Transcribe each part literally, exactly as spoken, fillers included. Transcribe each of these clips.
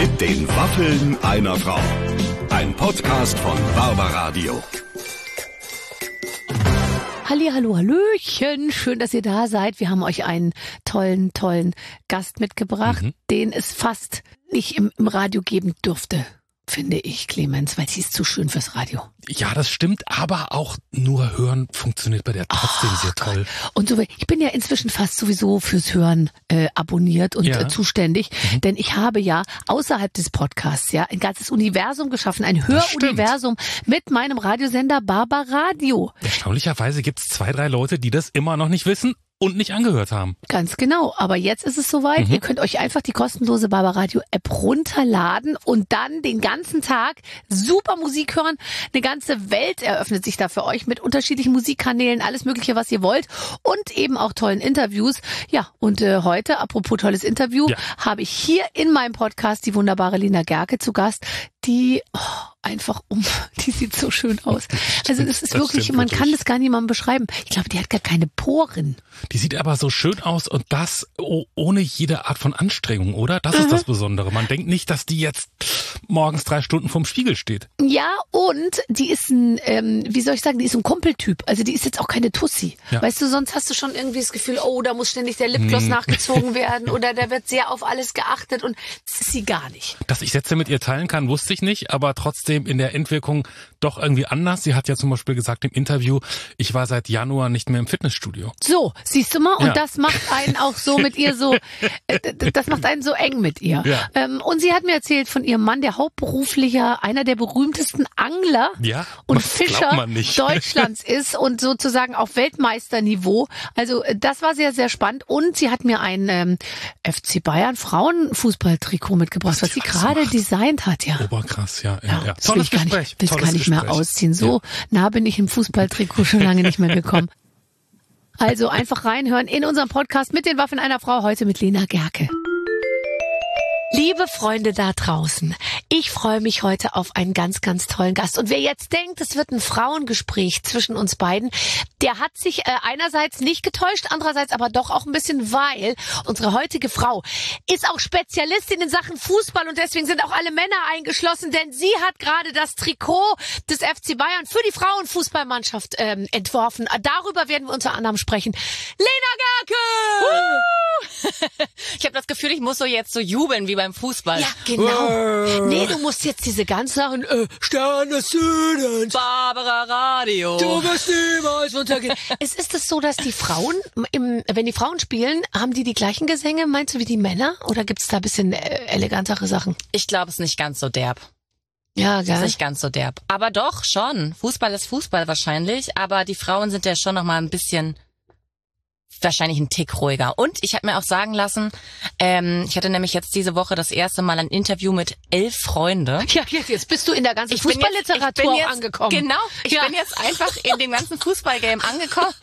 Mit den Waffeln einer Frau. Ein Podcast von Barbaradio. Halli, hallo, hallöchen. Schön, dass ihr da seid. Wir haben euch einen tollen, tollen Gast mitgebracht, mhm. den es fast nicht im, im Radio geben dürfte, finde ich, Clemens, weil sie ist zu schön fürs Radio. Ja, das stimmt, aber auch nur Hören funktioniert bei der trotzdem oh, sehr toll. Und so, ich bin ja inzwischen fast sowieso fürs Hören äh, abonniert und ja. äh, zuständig, mhm. denn ich habe ja außerhalb des Podcasts ja ein ganzes Universum geschaffen, ein Höruniversum mit meinem Radiosender Barbaradio. Erstaunlicherweise gibt es zwei, drei Leute, die das immer noch nicht wissen und nicht angehört haben. Ganz genau, aber jetzt ist es soweit. Mhm. Ihr könnt euch einfach die kostenlose Barbaradio-App runterladen und dann den ganzen Tag super Musik hören. Eine ganze Welt eröffnet sich da für euch mit unterschiedlichen Musikkanälen, alles Mögliche, was ihr wollt und eben auch tollen Interviews. Ja, und äh, heute, apropos tolles Interview, ja. habe ich hier in meinem Podcast die wunderbare Lina Gerke zu Gast, die oh, einfach um, die sieht so schön aus. Also das ist das wirklich, man wirklich. kann das gar niemandem beschreiben. Ich glaube, die hat gar keine Poren. Die sieht aber so schön aus und das oh, ohne jede Art von Anstrengung, oder? Das mhm. ist das Besondere. Man denkt nicht, dass die jetzt morgens drei Stunden vorm Spiegel steht. Ja, und die ist ein, ähm, wie soll ich sagen, die ist ein Kumpeltyp. Also die ist jetzt auch keine Tussi. Ja. Weißt du, sonst hast du schon irgendwie das Gefühl, oh, da muss ständig der Lipgloss hm. nachgezogen werden oder da wird sehr auf alles geachtet und das ist sie gar nicht. Dass ich Sätze mit ihr teilen kann, wusste ich nicht, aber trotzdem in der Entwirkung doch irgendwie anders. Sie hat ja zum Beispiel gesagt im Interview, ich war seit Januar nicht mehr im Fitnessstudio. So, siehst du mal, und ja. das macht einen auch so mit ihr so, äh, das macht einen so eng mit ihr. Ja. Ähm, und sie hat mir erzählt von ihrem Mann, der hauptberuflicher, einer der berühmtesten Angler ja, und Fischer Deutschlands ist und sozusagen auf Weltmeisterniveau. Also das war sehr, sehr spannend. Und sie hat mir ein ähm, F C Bayern Frauenfußballtrikot mitgebracht, was, was sie gerade designt hat. Ja. Oberkrass, ja. ja, ja. ja. Das will ich gar nicht, will gar nicht mehr ausziehen. So ja. nah bin ich im Fußballtrikot schon lange nicht mehr gekommen. Also einfach reinhören in unserem Podcast mit den Waffen einer Frau, heute mit Lina Gerke. Liebe Freunde da draußen, ich freue mich heute auf einen ganz, ganz tollen Gast. Und wer jetzt denkt, es wird ein Frauengespräch zwischen uns beiden, der hat sich äh, einerseits nicht getäuscht, andererseits aber doch auch ein bisschen, weil unsere heutige Frau ist auch Spezialistin in Sachen Fußball und deswegen sind auch alle Männer eingeschlossen, denn sie hat gerade das Trikot des F C Bayern für die Frauenfußballmannschaft ähm, entworfen. Darüber werden wir unter anderem sprechen. Lina Gerke! Ich habe das Gefühl, ich muss so jetzt so jubeln wie beim Fußball. Ja, genau. Äh. Nee, du musst jetzt diese ganzen Sachen, äh, Stern des Südens, Barbara Radio. Du wirst niemals untergehen. Es ist es so, dass die Frauen, im, wenn die Frauen spielen, haben die die gleichen Gesänge, meinst du, wie die Männer? Oder gibt's da ein bisschen äh, elegantere Sachen? Ich glaube, es ist nicht ganz so derb. Ja, geil. Das ist nicht ganz so derb. Aber doch, schon. Fußball ist Fußball wahrscheinlich, aber die Frauen sind ja schon noch mal ein bisschen... wahrscheinlich ein Tick ruhiger. Und ich habe mir auch sagen lassen, ähm, ich hatte nämlich jetzt diese Woche das erste Mal ein Interview mit elf Freunde. Ja, jetzt, jetzt bist du in der ganzen Fußballliteratur angekommen. Genau, ich ja. bin jetzt einfach in dem ganzen Fußballgame angekommen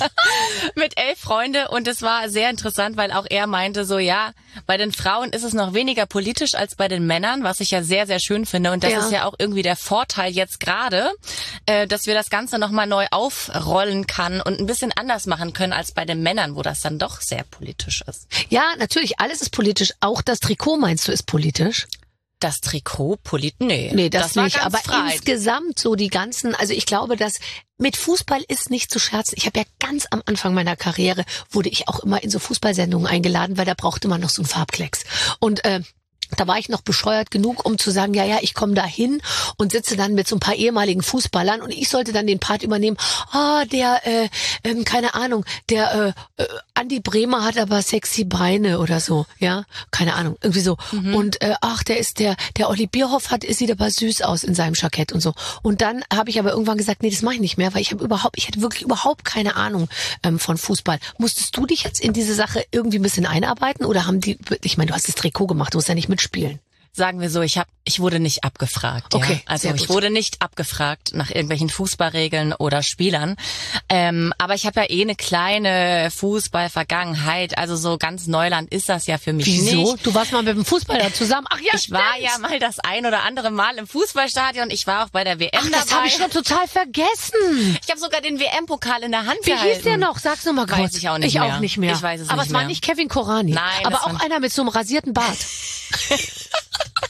mit elf Freunde und es war sehr interessant, weil auch er meinte so, ja, bei den Frauen ist es noch weniger politisch als bei den Männern, was ich ja sehr, sehr schön finde und das ja. ist ja auch irgendwie der Vorteil jetzt gerade, äh, dass wir das Ganze nochmal neu aufrollen kann und ein bisschen anders machen können als bei den Männern, wo das dann doch sehr politisch ist. Ja, natürlich, alles ist politisch. Auch das Trikot, meinst du, ist politisch? Das Trikot politisch? Nee, nee, das, das nicht. Aber frei. Insgesamt so die ganzen, also ich glaube, dass mit Fußball ist nicht zu scherzen. Ich habe ja ganz am Anfang meiner Karriere, wurde ich auch immer in so Fußballsendungen eingeladen, weil da brauchte man noch so einen Farbklecks. Und äh, da war ich noch bescheuert genug, um zu sagen, ja, ja, ich komme da hin und sitze dann mit so ein paar ehemaligen Fußballern und ich sollte dann den Part übernehmen, ah, der, äh, ähm, keine Ahnung, der äh, äh, Andi Bremer hat aber sexy Beine oder so, ja, keine Ahnung, irgendwie so. Mhm. Und äh, ach, der ist der, der Olli Bierhoff hat, sieht aber süß aus in seinem Jackett und so. Und dann habe ich aber irgendwann gesagt, nee, das mache ich nicht mehr, weil ich habe überhaupt, ich hatte wirklich überhaupt keine Ahnung ähm, von Fußball. Musstest du dich jetzt in diese Sache irgendwie ein bisschen einarbeiten oder haben die, ich meine, du hast das Trikot gemacht, du musst ja nicht mitspielen. Sagen wir so, ich hab, ich wurde nicht abgefragt. Ja? Okay, also ich wurde nicht abgefragt nach irgendwelchen Fußballregeln oder Spielern. Ähm, aber ich habe ja eh eine kleine Fußballvergangenheit. Also so ganz Neuland ist das ja für mich Wieso? nicht. Wieso? Du warst mal mit dem Fußballer zusammen. Ach ja, ich stimmt. war ja mal das ein oder andere Mal im Fußballstadion. Ich war auch bei der W M Ach, dabei. das habe ich schon total vergessen. Ich habe sogar den W M-Pokal in der Hand Wie gehalten. hieß der noch? Sag's nur mal kurz. Weiß ich auch nicht ich mehr. Ich auch nicht mehr. Ich weiß es Aber nicht es mehr. war nicht Kevin Korani. Nein. Aber auch einer mit so einem rasierten Bart.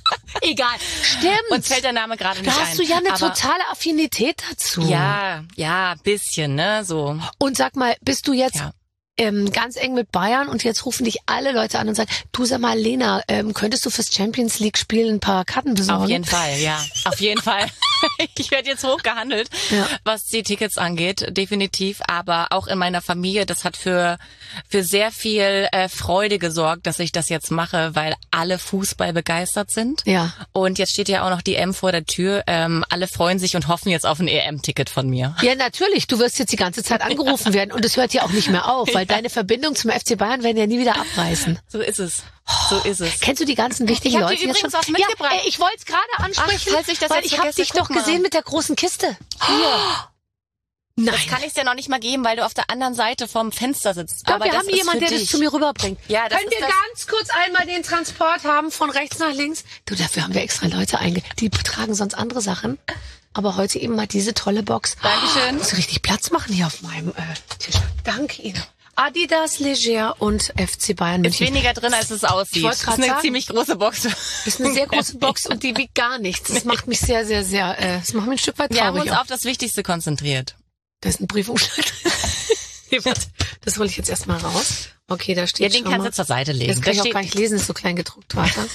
Egal. Stimmt. Uns fällt der Name gerade nicht da ein. hast du ja eine aber totale Affinität dazu. Ja, ja, bisschen, ne, so. Und sag mal, bist du jetzt Ja. ähm, ganz eng mit Bayern und jetzt rufen dich alle Leute an und sagen, du sag mal, Lena, ähm, könntest du fürs Champions League Spiel ein paar Karten besorgen? Auf jeden Fall, ja. Auf jeden Fall. Ich werde jetzt hochgehandelt, Ja. was die Tickets angeht, definitiv. Aber auch in meiner Familie, das hat für für sehr viel äh, Freude gesorgt, dass ich das jetzt mache, weil alle Fußball begeistert sind. Ja. Und jetzt steht ja auch noch die E M vor der Tür. Ähm, alle freuen sich und hoffen jetzt auf ein E M-Ticket von mir. Ja, natürlich. Du wirst jetzt die ganze Zeit angerufen werden und es hört ja auch nicht mehr auf, weil deine Verbindung zum F C Bayern werden ja nie wieder abreißen. So ist es. So ist es. Kennst du die ganzen wichtigen Ich hab Leute dir jetzt übrigens schon? was mitgebracht. Ja, ey, ich wollte es gerade ansprechen, Ach, falls ich das weil jetzt ich habe vergesse, dich guck doch mal. gesehen mit der großen Kiste. Hier. Nein. Das kann ich dir noch nicht mal geben, weil du auf der anderen Seite vom Fenster sitzt. Doch, Aber wir das haben ist jemanden, für der dich. das zu mir rüberbringt. Ja, das Können ist wir das- ganz kurz einmal den Transport haben von rechts nach links? Du, dafür haben wir extra Leute einge... Die tragen sonst andere Sachen. Aber heute eben mal diese tolle Box. Dankeschön. Ich muss richtig Platz machen hier auf meinem äh, Tisch. Danke Ihnen. Adidas, Leger und F C Bayern Ist München. weniger drin, als es aussieht. Ich wollte Das ist grad eine sagen. ziemlich große Box. Ist eine sehr große Box und die wiegt gar nichts. Das macht mich sehr, sehr, sehr, äh, das macht mich ein Stück weit Wir haben traurig. uns auch. auf das Wichtigste konzentriert. Das ist ein Briefumschlag. Nee, warte. Das hole ich jetzt erstmal raus. Okay, da steht Ja, den schon kannst mal. du zur Seite legen. Das kann ich Da auch steht- gar nicht lesen, ist so klein gedruckt. Warte.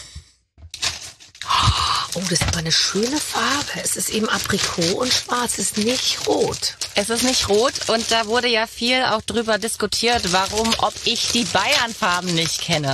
Oh, das ist aber eine schöne Farbe. Es ist eben Aprikot und schwarz, es ist nicht rot. Es ist nicht rot und da wurde ja viel auch drüber diskutiert, warum, ob ich die Bayern-Farben nicht kenne.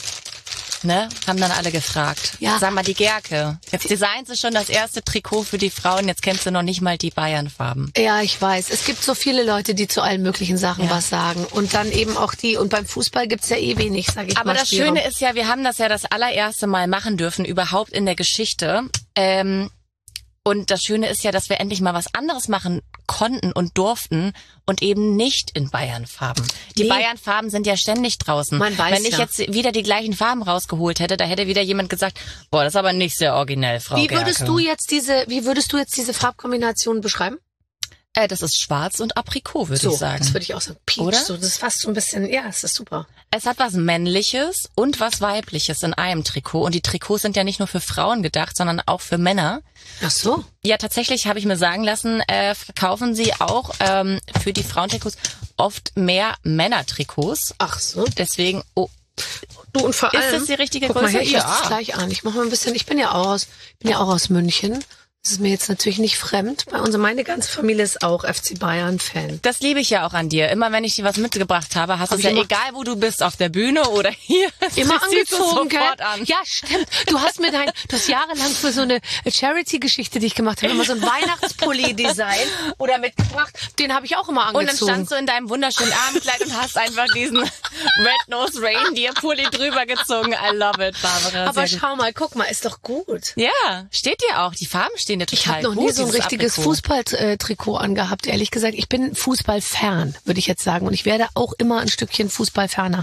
Ne? Haben dann alle gefragt. Ja. Sag mal, die Gerke. Jetzt designt sie schon das erste Trikot für die Frauen, jetzt kennst du noch nicht mal die Bayern-Farben. Ja, ich weiß. Es gibt so viele Leute, die zu allen möglichen Sachen Ja. was sagen. Und dann eben auch die, und beim Fußball gibt's ja eh wenig, sag ich Aber mal. das Spielraum. Schöne ist ja, wir haben das ja das allererste Mal machen dürfen, überhaupt in der Geschichte. Ähm, und das Schöne ist ja, dass wir endlich mal was anderes machen konnten und durften und eben nicht in Bayern-Farben. Die Nee. Bayern-Farben sind ja ständig draußen. Man weiß Wenn ich ja. jetzt wieder die gleichen Farben rausgeholt hätte, da hätte wieder jemand gesagt, boah, das ist aber nicht sehr originell, Frau Wie würdest Gerke. du jetzt diese, wie würdest du jetzt diese Farbkombination beschreiben? Äh, das ist schwarz und Aprikot, würde so, ich sagen. das würde ich auch sagen. Peach, Oder? so, das ist fast so ein bisschen, ja, es ist super. Es hat was Männliches und was Weibliches in einem Trikot. Und die Trikots sind ja nicht nur für Frauen gedacht, sondern auch für Männer. Ach so. Ja, tatsächlich habe ich mir sagen lassen, äh, verkaufen sie auch ähm, für die Frauentrikots oft mehr Männertrikots. Ach so. Deswegen, oh, Du, und vor Ist allem, das die richtige guck mal Größe? her, ich Ja. fasse das gleich an. Ich mache mal ein bisschen, ich bin ja auch aus, bin ja auch aus München. Das ist mir jetzt natürlich nicht fremd. Bei uns, meine ganze Familie ist auch F C Bayern-Fan. das liebe ich ja auch an dir. Immer wenn ich dir was mitgebracht habe, hast du Hab es ich ja immer- egal, wo du bist, auf der Bühne oder hier. Immer das ziehst du angezogen, gell? sofort an. Ja, stimmt. Du hast mir dein, du hast jahrelang für so eine Charity-Geschichte, die ich gemacht habe, immer so ein Weihnachtspulli-Design oder mitgebracht. Den habe ich auch immer Und dann angezogen. standst du in deinem wunderschönen Abendkleid und hast einfach diesen Red-Nose Reindeer-Pulli drüber gezogen. I love it, Barbara. Aber Sehr gut. schau mal, guck mal, ist doch gut. Ja, steht dir auch. Die Farben stehen dir total Ich habe noch gut. nie so ein dieses richtiges Aprikot. Fußballtrikot angehabt, ehrlich gesagt. Ich bin Fußballfern, würde ich jetzt sagen. Und ich werde auch immer ein Stückchen Fußballferner,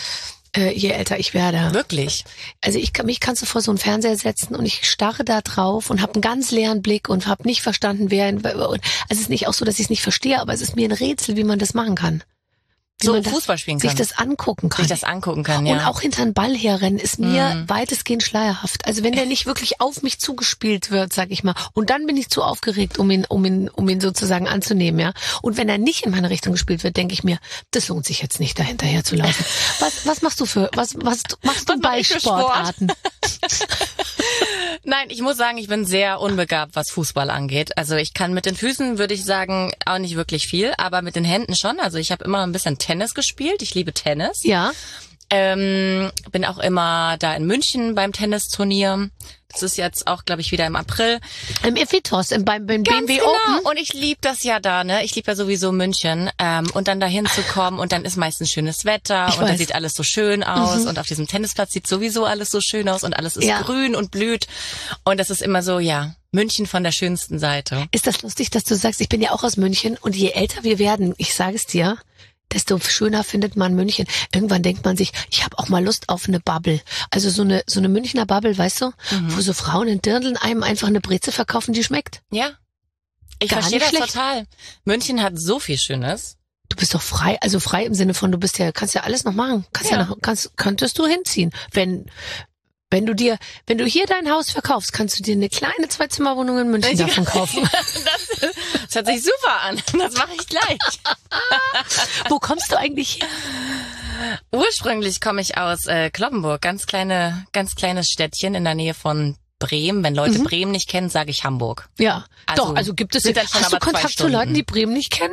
äh, je älter ich werde. Wirklich? Also ich kann, mich kannst du vor so einen Fernseher setzen und ich starre da drauf und habe einen ganz leeren Blick und habe nicht verstanden, wer... Also es ist nicht auch so, dass ich es nicht verstehe, aber es ist mir ein Rätsel, wie man das machen kann. Wie So man das, Fußball spielen sich kann. das angucken kann. Sich das angucken kann, ja. Und auch hinter den Ball herrennen ist mir Mhm. weitestgehend schleierhaft. Also wenn der nicht wirklich auf mich zugespielt wird, sag ich mal, und dann bin ich zu aufgeregt, um ihn, um ihn, um ihn sozusagen anzunehmen, ja. Und wenn er nicht in meine Richtung gespielt wird, denke ich mir, das lohnt sich jetzt nicht, da hinterher zu laufen. Was, was machst du für, was, was machst du Was mach bei ich für Sport? Sportarten? Nein, ich muss sagen, ich bin sehr unbegabt, was Fußball angeht. Also ich kann mit den Füßen, würde ich sagen, auch nicht wirklich viel, aber mit den Händen schon. Also ich habe immer ein bisschen Tennis gespielt. Ich liebe Tennis. Ja. Ähm, bin auch immer da in München beim Tennisturnier. Das ist jetzt auch, glaube ich, wieder im April. Im Iphitos, im, beim, beim B M W genau. Open. Und ich liebe das ja da, ne? Ich liebe ja sowieso München. Ähm, und dann dahin zu kommen und dann ist meistens schönes Wetter Ich und dann weiß. sieht alles so schön aus und auf diesem Tennisplatz sieht sowieso alles so schön aus und alles ist Ja. grün und blüht. Und das ist immer so, ja, München von der schönsten Seite. Ist das lustig, dass du sagst, ich bin ja auch aus München und je älter wir werden, ich sage es dir, desto schöner findet man München. Irgendwann denkt man sich, ich habe auch mal Lust auf eine Bubble. Also so eine so eine Münchner Bubble, weißt du, Mhm. wo so Frauen in Dirndln einem einfach eine Breze verkaufen, die schmeckt. Ja. Ich Gar verstehe nicht das schlecht. total. München hat so viel Schönes. Du bist doch frei, also frei im Sinne von, du bist ja, kannst ja alles noch machen. Kannst ja, Ja. noch, kannst, könntest du hinziehen, wenn Wenn du dir, wenn du hier dein Haus verkaufst, kannst du dir eine kleine Zwei-Zimmer-Wohnung in München davon kaufen. Das, das hört sich super an. Das mache ich gleich. Wo kommst du eigentlich her? Ursprünglich komme ich aus äh, Cloppenburg, ganz kleine, ganz kleines Städtchen in der Nähe von Bremen. Wenn Leute mhm. Bremen nicht kennen, sage ich Hamburg. Ja, also, doch, also gibt es... Sind dann schon hast du aber Kontakt zu Leuten, die Bremen nicht kennen?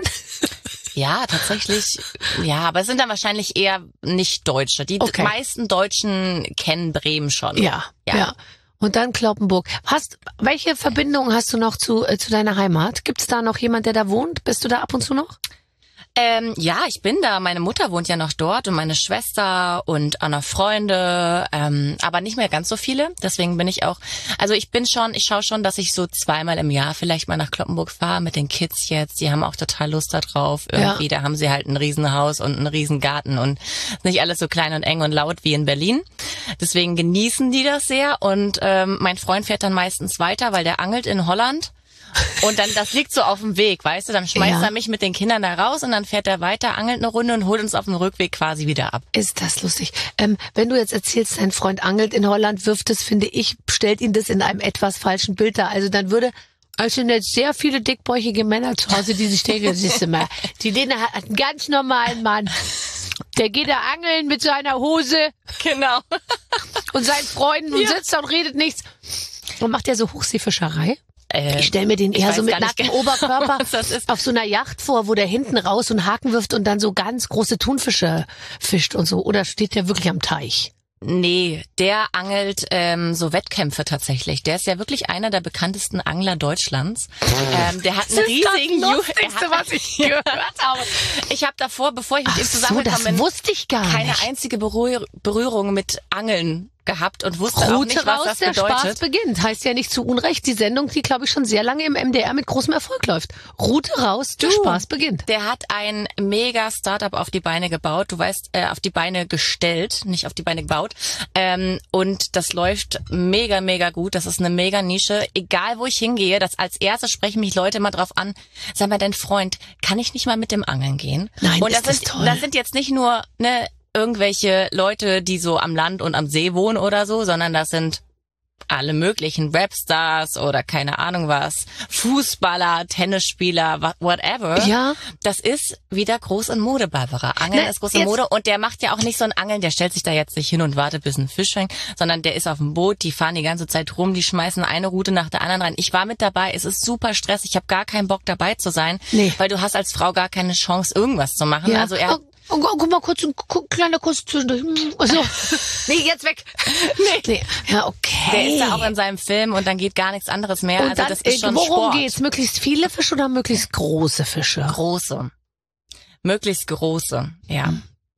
Ja, tatsächlich. Ja, aber es sind dann wahrscheinlich eher nicht Deutsche. Die okay. meisten Deutschen kennen Bremen schon. Ja, ja. ja. Und dann Cloppenburg. Hast, welche Verbindungen hast du noch zu, äh, zu deiner Heimat? Gibt es da noch jemand, der da wohnt? Bist du da ab und zu noch? Ähm, ja, ich bin da. Meine Mutter wohnt ja noch dort und meine Schwester und auch noch Freunde, ähm, aber nicht mehr ganz so viele. Deswegen bin ich auch, also ich bin schon, ich schaue schon, dass ich so zweimal im Jahr vielleicht mal nach Cloppenburg fahre mit den Kids jetzt. Die haben auch total Lust da drauf. Irgendwie, ja. Da haben sie halt ein Riesenhaus und einen Riesengarten und nicht alles so klein und eng und laut wie in Berlin. Deswegen genießen die das sehr und ähm, mein Freund fährt dann meistens weiter, weil der angelt in Holland. Und dann, das liegt so auf dem Weg, weißt du, dann schmeißt ja. er mich mit den Kindern da raus und dann fährt er weiter, angelt eine Runde und holt uns auf dem Rückweg quasi wieder ab. Ist das lustig. Ähm, wenn du jetzt erzählst, dein Freund angelt in Holland, wirft es, finde ich, stellt ihn das in einem etwas falschen Bild dar. Also dann würde, also sind jetzt sehr viele dickbäuchige Männer zu Hause, die sich denken, siehst du mal, die Lena hat einen ganz normalen Mann. Der geht da angeln mit seiner Hose. Genau. Und seinen Freunden und ja. sitzt da und redet nichts. Und macht der so Hochseefischerei? Äh, ich stelle mir den eher so mit nacktem Oberkörper das ist. auf so einer Yacht vor, wo der hinten raus und Haken wirft und dann so ganz große Thunfische fischt und so. Oder steht der wirklich am Teich? Nee, der angelt ähm, so Wettkämpfe tatsächlich. Der ist ja wirklich einer der bekanntesten Angler Deutschlands. Ähm, der hat einen riesigen das Lustigste, was ich gehört habe. Ich habe davor, bevor ich mit Ach ihm zusammengekommen bin, so, das wusste ich gar keine nicht. einzige Berühr- Berührung mit Angeln gehabt und wusste Route auch nicht, was raus, das der bedeutet. Spaß beginnt. Heißt ja nicht zu Unrecht. Die Sendung, die, glaube ich, schon sehr lange im M D R mit großem Erfolg läuft. Route raus, der du, Spaß beginnt. Der hat ein mega Startup auf die Beine gebaut. Du weißt, äh, auf die Beine gestellt, nicht auf die Beine gebaut. Ähm, und das läuft mega, mega gut. Das ist eine mega Nische. Egal, wo ich hingehe, das als erstes sprechen mich Leute immer drauf an. Sag mal, dein Freund, kann ich nicht mal mit dem Angeln gehen? Nein, und ist das das sind, toll. das sind jetzt nicht nur, ne, irgendwelche Leute, die so am Land und am See wohnen oder so, sondern das sind alle möglichen Rapstars oder keine Ahnung was, Fußballer, Tennisspieler, whatever. Ja. Das ist wieder groß in Mode, Barbara. Angeln Na, ist groß in Mode und der macht ja auch nicht so ein Angeln, der stellt sich da jetzt nicht hin und wartet, bis ein Fisch fängt, sondern der ist auf dem Boot, die fahren die ganze Zeit rum, die schmeißen eine Route nach der anderen rein. Ich war mit dabei, es ist super Stress, ich habe gar keinen Bock dabei zu sein, nee. weil du hast als Frau gar keine Chance, irgendwas zu machen. Ja. Also er oh. Oh, guck mal kurz, ein kleiner Kuss zwischendurch. Also, nee, jetzt weg. Nee. nee. Ja, okay. Der ist da auch in seinem Film und dann geht gar nichts anderes mehr. Und also dann, das ist schon worum Sport. geht's? Möglichst viele Fische oder möglichst große Fische? Große. Möglichst große, ja.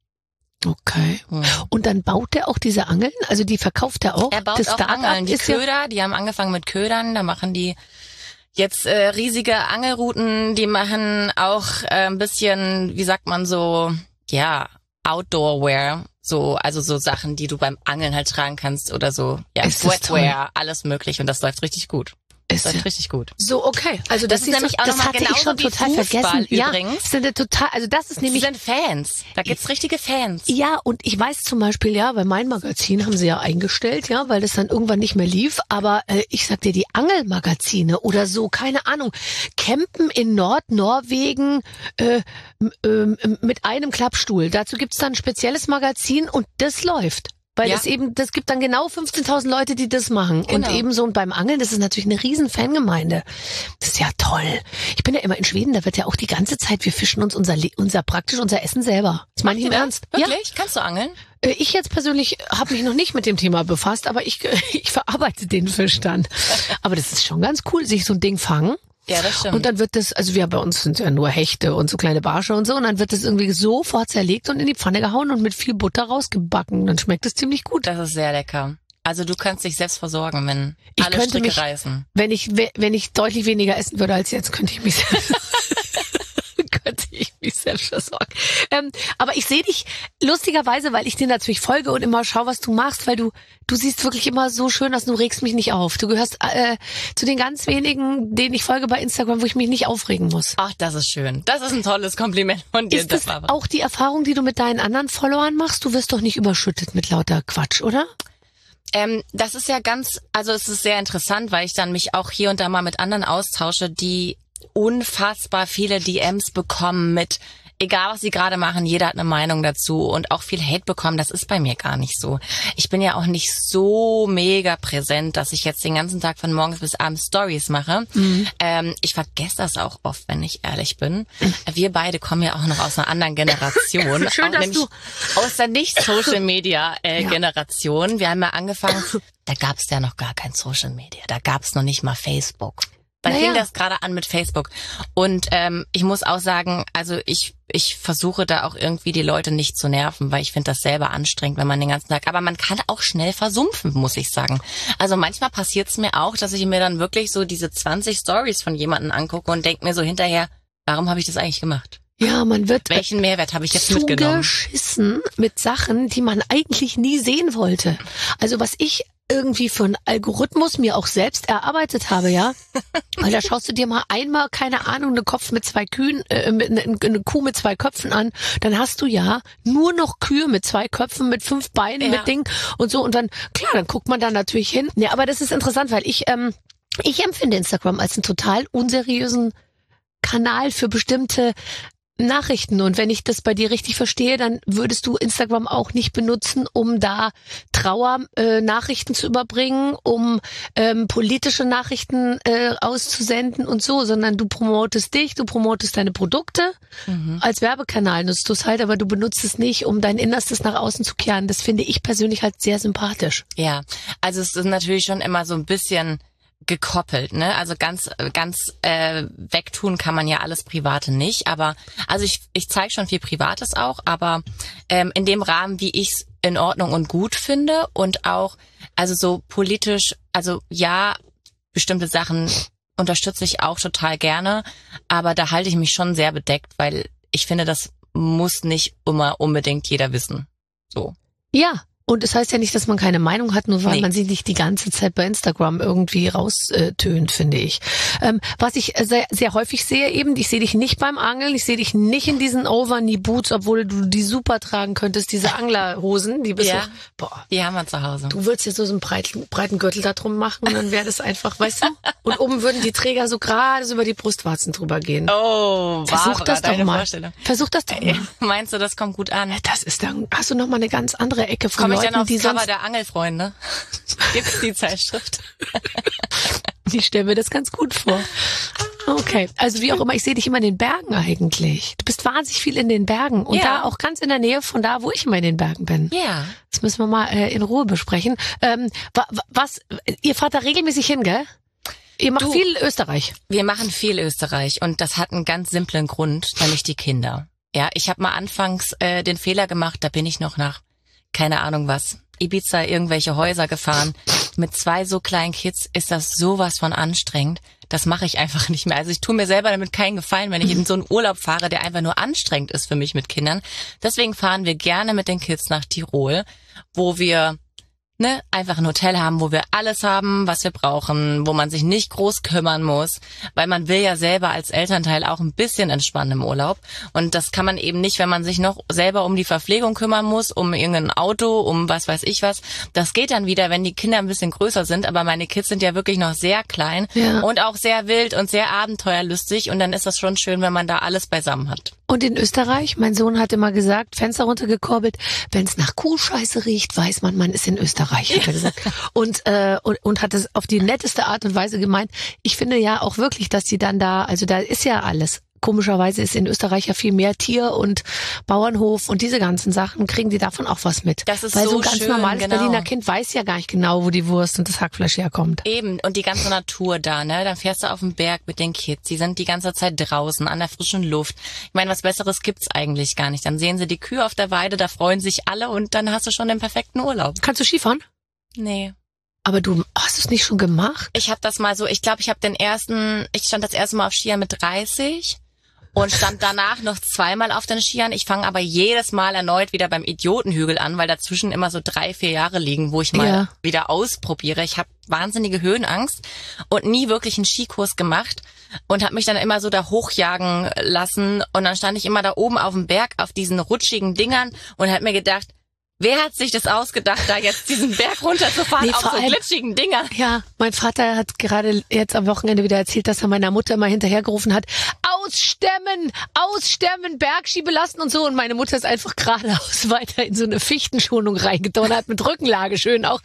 Okay. Hm. Und dann baut er auch diese Angeln? Also die verkauft er auch? Er baut das auch Start-up Angeln. Die ist Köder, ja die haben angefangen mit Ködern, da machen die jetzt äh, riesige Angelrouten, die machen auch äh, ein bisschen, wie sagt man so, ja, Outdoor-Wear, so, also so Sachen, die du beim Angeln halt tragen kannst oder so, ja, Wetwear, alles möglich und das läuft richtig gut. Ist das läuft richtig gut. So, okay. Also das, Das ist nämlich so, auch das nochmal hatte ich schon genauso wie total Fußball vergessen. übrigens. Ja, sind total, also das ist nämlich. Sie sind Fans. Da gibt's richtige Fans. Ja, und ich weiß zum Beispiel, ja, bei meinem Magazin haben sie ja eingestellt, ja, weil das dann irgendwann nicht mehr lief. Aber äh, ich sag dir, die Angelmagazine oder so, keine Ahnung, campen in Nordnorwegen äh, äh, mit einem Klappstuhl. Dazu gibt's dann ein spezielles Magazin und das läuft. Weil ja. es eben, das gibt dann genau fünfzehntausend Leute, die das machen. Genau. Und ebenso und beim Angeln, das ist natürlich eine riesen Fangemeinde. Das ist ja toll. Ich bin ja immer in Schweden, da wird ja auch die ganze Zeit, wir fischen uns unser, unser praktisch unser Essen selber. Das meine ich im Ernst. Wirklich? Ja? Kannst du angeln? Ich jetzt persönlich habe mich noch nicht mit dem Thema befasst, aber ich, ich verarbeite den Fisch dann. Aber das ist schon ganz cool, sich so ein Ding fangen. Ja, das stimmt. Und dann wird das, also wir bei uns sind ja nur Hechte und so kleine Barsche und so, und dann wird das irgendwie sofort zerlegt und in die Pfanne gehauen und mit viel Butter rausgebacken. Dann schmeckt es ziemlich gut. Das ist sehr lecker. Also du kannst dich selbst versorgen, wenn ich alle könnte Stricke mich, reißen. Wenn ich, wenn ich deutlich weniger essen würde als jetzt, könnte ich mich selbst könnte ich mich selbst versorgen. Ähm, aber ich sehe dich lustigerweise, weil ich dir natürlich folge und immer schaue, was du machst, weil du du siehst wirklich immer so schön aus, du regst mich nicht auf. Du gehörst äh, zu den ganz wenigen, denen ich folge bei Instagram, wo ich mich nicht aufregen muss. Ach, das ist schön. Das ist ein tolles Kompliment von dir. Ist das auch die Erfahrung, die du mit deinen anderen Followern machst? Du wirst doch nicht überschüttet mit lauter Quatsch, oder? Ähm, das ist ja ganz, also es ist sehr interessant, weil ich dann mich auch hier und da mal mit anderen austausche, die unfassbar viele D Ms bekommen mit, egal was sie gerade machen, jeder hat eine Meinung dazu und auch viel Hate bekommen. Das ist bei mir gar nicht so. Ich bin ja auch nicht so mega präsent, dass ich jetzt den ganzen Tag von morgens bis abends Stories mache. Mhm. Ähm, ich vergesse das auch oft, wenn ich ehrlich bin. Wir beide kommen ja auch noch aus einer anderen Generation. Schön, auch dass nämlich du aus der Nicht-Social-Media-Generation. Äh, ja. Wir haben ja angefangen, da gab es ja noch gar kein Social Media. Da gab es noch nicht mal Facebook. Da naja. fing das gerade an mit Facebook. Und ähm, ich muss auch sagen, also ich ich versuche da auch irgendwie die Leute nicht zu nerven, weil ich finde das selber anstrengend, wenn man den ganzen Tag, aber man kann auch schnell versumpfen, muss ich sagen. Also manchmal passiert es mir auch, dass ich mir dann wirklich so diese zwanzig Stories von jemandem angucke und denke mir so hinterher, warum habe ich das eigentlich gemacht? Ja, man wird Welchen Mehrwert habe ich jetzt mitgenommen? Zugeschissen mit Sachen, die man eigentlich nie sehen wollte. Also was ich irgendwie für einen Algorithmus mir auch selbst erarbeitet habe, ja. Weil da schaust du dir mal einmal, keine Ahnung, eine Kopf mit zwei Kühen, äh, mit, eine, eine Kuh mit zwei Köpfen an, dann hast du ja nur noch Kühe mit zwei Köpfen, mit fünf Beinen, ja. mit Ding und so und dann, klar, dann guckt man da natürlich hin. Ja, aber das ist interessant, weil ich, ähm, ich empfinde Instagram als einen total unseriösen Kanal für bestimmte Nachrichten. Und wenn ich das bei dir richtig verstehe, dann würdest du Instagram auch nicht benutzen, um da Trauernachrichten äh, zu überbringen, um ähm, politische Nachrichten äh, auszusenden und so, sondern du promotest dich, du promotest deine Produkte. Mhm. Als Werbekanal nutzt du es halt, aber du benutzt es nicht, um dein Innerstes nach außen zu kehren. Das finde ich persönlich halt sehr sympathisch. Ja, also es ist natürlich schon immer so ein bisschen gekoppelt, ne? Also ganz ganz äh, wegtun kann man ja alles Private nicht, aber also ich ich zeige schon viel Privates auch, aber ähm, in dem Rahmen, wie ich es in Ordnung und gut finde und auch also so politisch, also ja, bestimmte Sachen unterstütze ich auch total gerne, aber da halte ich mich schon sehr bedeckt, weil ich finde, das muss nicht immer unbedingt jeder wissen. So. Ja. Und es heißt ja nicht, dass man keine Meinung hat, nur weil nee. man sie nicht die ganze Zeit bei Instagram irgendwie raustönt, finde ich. Ähm, was ich sehr, sehr häufig sehe eben, ich sehe dich nicht beim Angeln, ich sehe dich nicht in diesen Overknee-Boots, obwohl du die super tragen könntest, diese Anglerhosen, die bist ja, du, boah. Die haben wir zu Hause. Du würdest jetzt so einen breiten, breiten Gürtel da drum machen und dann wäre das einfach, weißt du? Und oben würden die Träger so gerade so über die Brustwarzen drüber gehen. Oh, Versuch Barbara, das doch mal. Versuch das doch mal. Meinst du, das kommt gut an? Das ist dann, hast du noch mal eine ganz andere Ecke von Komm Leuten, ich dann aufs die Cover sonst der Angelfreunde? Gibt's die Zeitschrift? Ich stelle mir das ganz gut vor. Okay, also wie auch immer, ich sehe dich immer in den Bergen eigentlich. Du bist wahnsinnig viel in den Bergen und ja. da auch ganz in der Nähe von da, wo ich immer in den Bergen bin. Ja. Das müssen wir mal äh, in Ruhe besprechen. Ähm, wa, was, ihr fahrt da regelmäßig hin, gell? Ihr macht du, viel Österreich. Wir machen viel Österreich und das hat einen ganz simplen Grund, nämlich die Kinder. Ja, ich habe mal anfangs äh, den Fehler gemacht, da bin ich noch nach, keine Ahnung was, Ibiza irgendwelche Häuser gefahren. Mit zwei so kleinen Kids ist das sowas von anstrengend. Das mache ich einfach nicht mehr. Also ich tue mir selber damit keinen Gefallen, wenn ich in so einen Urlaub fahre, der einfach nur anstrengend ist für mich mit Kindern. Deswegen fahren wir gerne mit den Kids nach Tirol, wo wir ne, einfach ein Hotel haben, wo wir alles haben, was wir brauchen, wo man sich nicht groß kümmern muss, weil man will ja selber als Elternteil auch ein bisschen entspannen im Urlaub. Und das kann man eben nicht, wenn man sich noch selber um die Verpflegung kümmern muss, um irgendein Auto, um was weiß ich was. Das geht dann wieder, wenn die Kinder ein bisschen größer sind, aber meine Kids sind ja wirklich noch sehr klein ja. und auch sehr wild und sehr abenteuerlustig und dann ist das schon schön, wenn man da alles beisammen hat. Und in Österreich, mein Sohn hat immer gesagt, Fenster runtergekurbelt, wenn es nach Kuhscheiße riecht, weiß man, man ist in Österreich, hat er gesagt. Und, äh, und, und hat es auf die netteste Art und Weise gemeint. Ich finde ja auch wirklich, dass die dann da, also da ist ja alles. Komischerweise ist in Österreich ja viel mehr Tier und Bauernhof und diese ganzen Sachen, kriegen die davon auch was mit. Das ist Weil so so ein ganz schön, normales genau. Berliner Kind weiß ja gar nicht genau, wo die Wurst und das Hackfleisch herkommt. Eben, und die ganze Natur da, ne? Dann fährst du auf den Berg mit den Kids, die sind die ganze Zeit draußen, an der frischen Luft. Ich meine, was Besseres gibt's eigentlich gar nicht. Dann sehen sie die Kühe auf der Weide, da freuen sich alle und dann hast du schon den perfekten Urlaub. Kannst du Skifahren? Nee. Aber du hast es nicht schon gemacht? Ich habe das mal so, ich glaube, ich habe den ersten, ich stand das erste Mal auf Skiern mit dreißig. Und stand danach noch zweimal auf den Skiern. Ich fange aber jedes Mal erneut wieder beim Idiotenhügel an, weil dazwischen immer so drei, vier Jahre liegen, wo ich mal ja. wieder ausprobiere. Ich habe wahnsinnige Höhenangst und nie wirklich einen Skikurs gemacht und habe mich dann immer so da hochjagen lassen. Und dann stand ich immer da oben auf dem Berg auf diesen rutschigen Dingern und habe mir gedacht, Wer hat sich das ausgedacht, da jetzt diesen Berg runterzufahren Nee, auf vor so allem- glitschigen Dinger? Ja, mein Vater hat gerade jetzt am Wochenende wieder erzählt, dass er meiner Mutter mal hinterhergerufen hat, ausstemmen, ausstemmen, Bergschiebe lassen und so. Und meine Mutter ist einfach geradeaus weiter in so eine Fichtenschonung reingedonnert mit Rückenlage schön auch.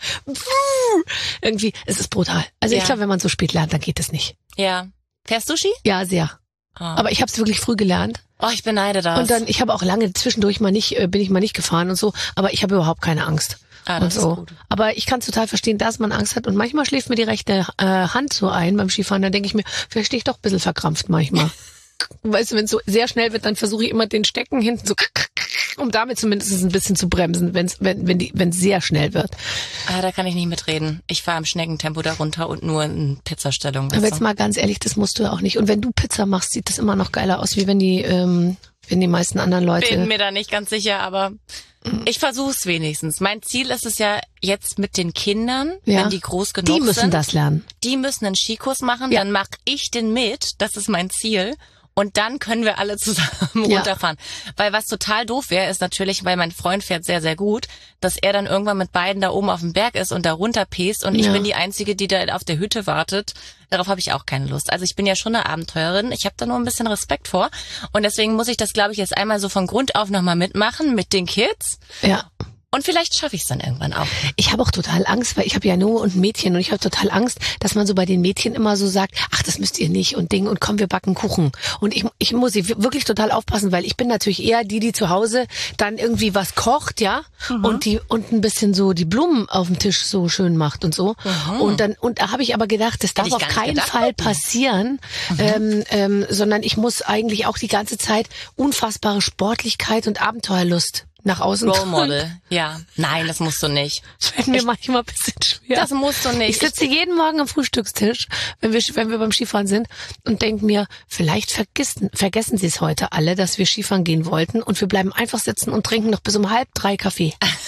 Irgendwie, es ist brutal. Also ich Ja. glaube, wenn man so spät lernt, dann geht es nicht. Ja. Fährst du Ski? Ja, sehr. Oh. Aber ich habe es wirklich früh gelernt. Oh, ich beneide das. Und dann, ich habe auch lange zwischendurch mal nicht, äh, bin ich mal nicht gefahren und so, aber ich habe überhaupt keine Angst. Ah, und das ist so. gut. Aber ich kann total verstehen, dass man Angst hat. Und manchmal schläft mir die rechte äh, Hand so ein beim Skifahren. Dann denke ich mir, vielleicht stehe ich doch ein bisschen verkrampft manchmal. Weißt du, wenn es so sehr schnell wird, dann versuche ich immer den Stecken hinten so, um damit zumindest ein bisschen zu bremsen, wenn's, wenn wenn die wenn es sehr schnell wird. Ah, da kann ich nicht mitreden. Ich fahre im Schneckentempo da runter und nur in Pizzastellung. Aber jetzt mal ganz ehrlich, das musst du ja auch nicht. Und wenn du Pizza machst, sieht das immer noch geiler aus, wie wenn die ähm, wenn die meisten anderen Leute. Bin mir da nicht ganz sicher, aber ich versuch's wenigstens. Mein Ziel ist es ja jetzt mit den Kindern, Ja. wenn die groß genug Die müssen sind. das lernen. Die müssen einen Skikurs machen, Ja. dann mache ich den mit, das ist mein Ziel. Und dann können wir alle zusammen Ja. runterfahren. Weil was total doof wäre, ist natürlich, weil mein Freund fährt sehr, sehr gut, dass er dann irgendwann mit beiden da oben auf dem Berg ist und da runterpest und ich Ja. bin die Einzige, die da auf der Hütte wartet. Darauf habe ich auch keine Lust. Also ich bin ja schon eine Abenteurerin, ich habe da nur ein bisschen Respekt vor. Und deswegen muss ich das, glaube ich, jetzt einmal so von Grund auf nochmal mitmachen mit den Kids. Ja. Und vielleicht schaffe ich es dann irgendwann auch. Ich habe auch total Angst, weil ich habe ja nur und Mädchen und ich habe total Angst, dass man so bei den Mädchen immer so sagt, ach, das müsst ihr nicht und Ding und komm, wir backen Kuchen. Und ich, ich muss wirklich total aufpassen, weil ich bin natürlich eher die, die zu Hause dann irgendwie was kocht, ja, Mhm. und die und ein bisschen so die Blumen auf dem Tisch so schön macht und so. Mhm. Und dann und da habe ich aber gedacht, das darf ich auf gar nicht keinen gedacht. Fall passieren, ähm, ähm, sondern ich muss eigentlich auch die ganze Zeit unfassbare Sportlichkeit und Abenteuerlust nach außen Role tragen. Model, ja. Nein, das musst du nicht. Das fällt mir manchmal ein bisschen schwer. Das musst du nicht. Ich sitze jeden Morgen am Frühstückstisch, wenn wir, wenn wir beim Skifahren sind und denke mir, vielleicht vergessen, vergessen sie es heute alle, dass wir Skifahren gehen wollten und wir bleiben einfach sitzen und trinken noch bis um halb drei Kaffee.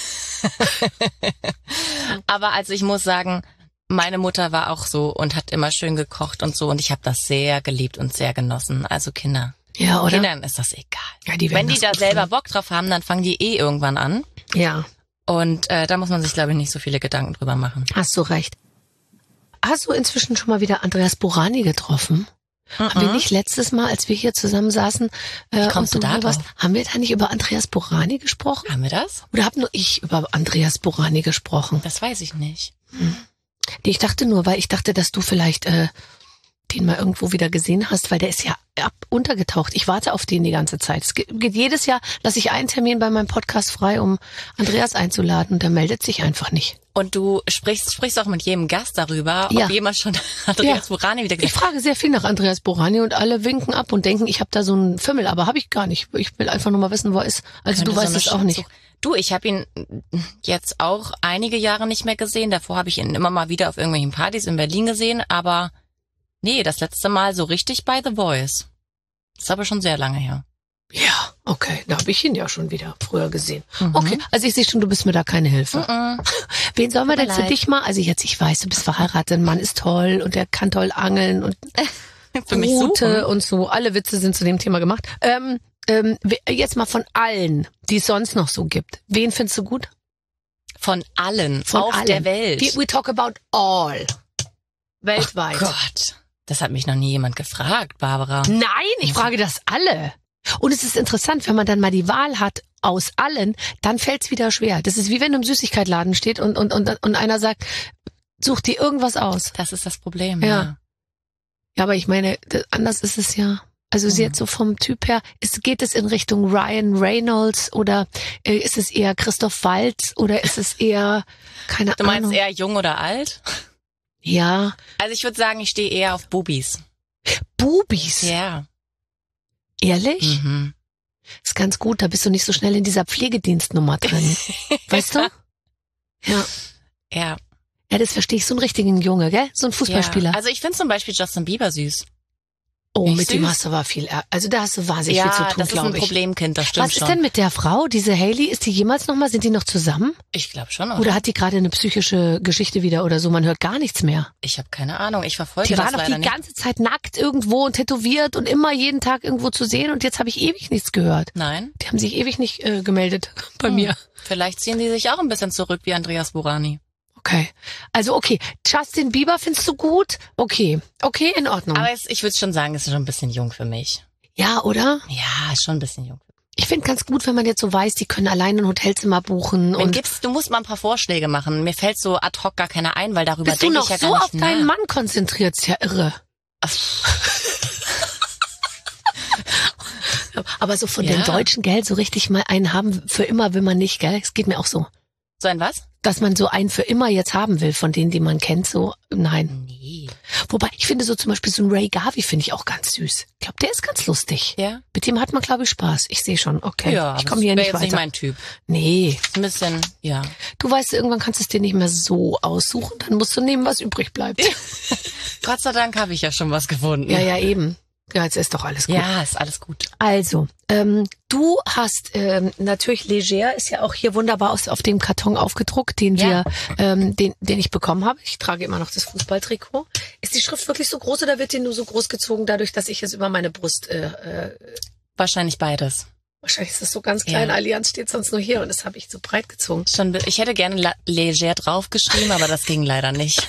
Aber also ich muss sagen, meine Mutter war auch so und hat immer schön gekocht und so und ich habe das sehr geliebt und sehr genossen. Also Kinder. Ja, oder? Kindern ist das egal. Ja, die werden Wenn die das da gut selber finden. Bock drauf haben, dann fangen die eh irgendwann an. Ja, Und äh, da muss man sich, glaube ich, nicht so viele Gedanken drüber machen. hast du recht. Hast du inzwischen schon mal wieder Andreas Borani getroffen? Haben wir nicht letztes Mal, als wir hier zusammen saßen, äh, kommst und du da mal was, drauf? haben wir da nicht über Andreas Borani gesprochen? Haben wir das? Oder habe nur ich über Andreas Borani gesprochen? Das weiß ich nicht. Nee, ich dachte nur, weil ich dachte, dass du vielleicht äh, den mal irgendwo wieder gesehen hast, weil der ist ja ab untergetaucht. Ich warte auf den die ganze Zeit. Es geht, geht jedes Jahr, lasse ich einen Termin bei meinem Podcast frei, um Andreas einzuladen und der meldet sich einfach nicht. Und du sprichst sprichst auch mit jedem Gast darüber, Ja. ob jemand schon Andreas Borani wieder Ich gesagt hat. frage sehr viel nach Andreas Borani und alle winken ab und denken, ich habe da so einen Fimmel, aber habe ich gar nicht. Ich will einfach nur mal wissen, wo er ist. Also Könnte du so weißt eine es auch nicht. Schatzsuche- Du, ich habe ihn jetzt auch einige Jahre nicht mehr gesehen. Davor habe ich ihn immer mal wieder auf irgendwelchen Partys in Berlin gesehen, aber nee, das letzte Mal so richtig bei The Voice. Das ist aber schon sehr lange her. Ja, okay, da habe ich ihn ja schon wieder früher gesehen. Mhm. Okay, also ich sehe schon, du bist mir da keine Hilfe. Mhm. Wen sollen wir Tut mir denn für leid. dich mal? Also jetzt, ich weiß, du bist verheiratet, ein Mann ist toll und der kann toll angeln und Für mich Route suchen. und so. Alle Witze sind zu dem Thema gemacht. Ähm, ähm, we- jetzt mal von allen, die es sonst noch so gibt. Wen findest du gut? Von allen Von auf allen. der Welt. We, we talk about all. Weltweit. Oh Gott, das hat mich noch nie jemand gefragt, Barbara. Nein, ich frage das alle. Und es ist interessant, wenn man dann mal die Wahl hat aus allen, dann fällt's wieder schwer. Das ist wie wenn du im Süßigkeitladen steht und, und, und, und einer sagt, such dir irgendwas aus. Das ist das Problem. Ja. Ja. Ja, aber ich meine, das, anders ist es ja. Also sie Mhm. jetzt so vom Typ her, ist, geht es in Richtung Ryan Reynolds oder äh, ist es eher Christoph Waltz oder ist es eher, keine Du meinst Ahnung. eher jung oder alt? Ja, Also ich würde sagen, ich stehe eher auf Bubis. Bubis. Ja. Ehrlich? Mhm. Ist ganz gut, da bist du nicht so schnell in dieser Pflegedienstnummer drin. Weißt du? Ja. Ja. Ja, das verstehe ich. So einen richtigen Junge, gell? So ein Fußballspieler. Ja. Also ich finde zum Beispiel Justin Bieber süß. Oh, Nicht mit dem süß? hast du aber viel, Ärger. Also da hast du wahnsinnig Ja, viel zu tun, das ist ein glaube ich. Problemkind, das stimmt Was ist schon. denn mit der Frau, diese Hailey? Ist die jemals nochmal, sind die noch zusammen? Ich glaube schon. Oder? Oder hat die gerade eine psychische Geschichte wieder oder so? Man hört gar nichts mehr. Ich habe keine Ahnung. Ich verfolge Die das war doch leider die nicht. ganze Zeit nackt irgendwo und tätowiert und immer jeden Tag irgendwo zu sehen und jetzt habe ich ewig nichts gehört. Nein. Die haben sich ewig nicht äh, gemeldet bei Hm. mir. Vielleicht ziehen die sich auch ein bisschen zurück wie Andreas Burani. Okay. Also okay, Justin Bieber findest du gut? Okay. Okay, in Ordnung. Aber es, ich würde schon sagen, es ist schon ein bisschen jung für mich. ja, oder? Ja, ist schon ein bisschen jung. Ich finde ganz gut, wenn man jetzt so weiß, die können alleine ein Hotelzimmer buchen. Wen Und gibt's, du musst mal ein paar Vorschläge machen. Mir fällt so ad hoc gar keiner ein, weil darüber bist du denke noch ich ja so gar auf nicht deinen nach. Mann konzentriert? Ist ja irre. Aber so von Ja. den Deutschen, gell, so richtig mal einen haben für immer will man nicht, gell? Es geht mir auch so. So ein was? Dass man so einen für immer jetzt haben will, von denen, die man kennt, so, nein. Nee. Wobei, ich finde so zum Beispiel so ein Ray Garvey finde ich auch ganz süß. Ich glaube, der ist ganz lustig. Ja? Mit dem hat man, glaube ich, Spaß. Ich sehe schon, okay. Ja, ich komme hier wär nicht jetzt weiter. nicht mein Typ. Nee. Ein bisschen, ja. Du weißt, irgendwann kannst du es dir nicht mehr so aussuchen, dann musst du nehmen, was übrig bleibt. Gott sei Dank habe ich ja schon was gefunden. Ja, ja, eben. Ja, jetzt ist doch alles gut. Ja, ist alles gut. Also, ähm, du hast ähm, natürlich Leger, ist ja auch hier wunderbar aus, auf dem Karton aufgedruckt, den Ja. wir, ähm, den, den ich bekommen habe. Ich trage immer noch das Fußballtrikot. Ist die Schrift wirklich so groß oder wird die nur so groß gezogen, dadurch, dass ich es über meine Brust, äh, äh, Wahrscheinlich beides. wahrscheinlich ist das so ganz klein, Ja. Allianz steht sonst nur hier und das habe ich so breit gezogen. Schon, ich hätte gerne La- leger draufgeschrieben, aber das ging leider nicht.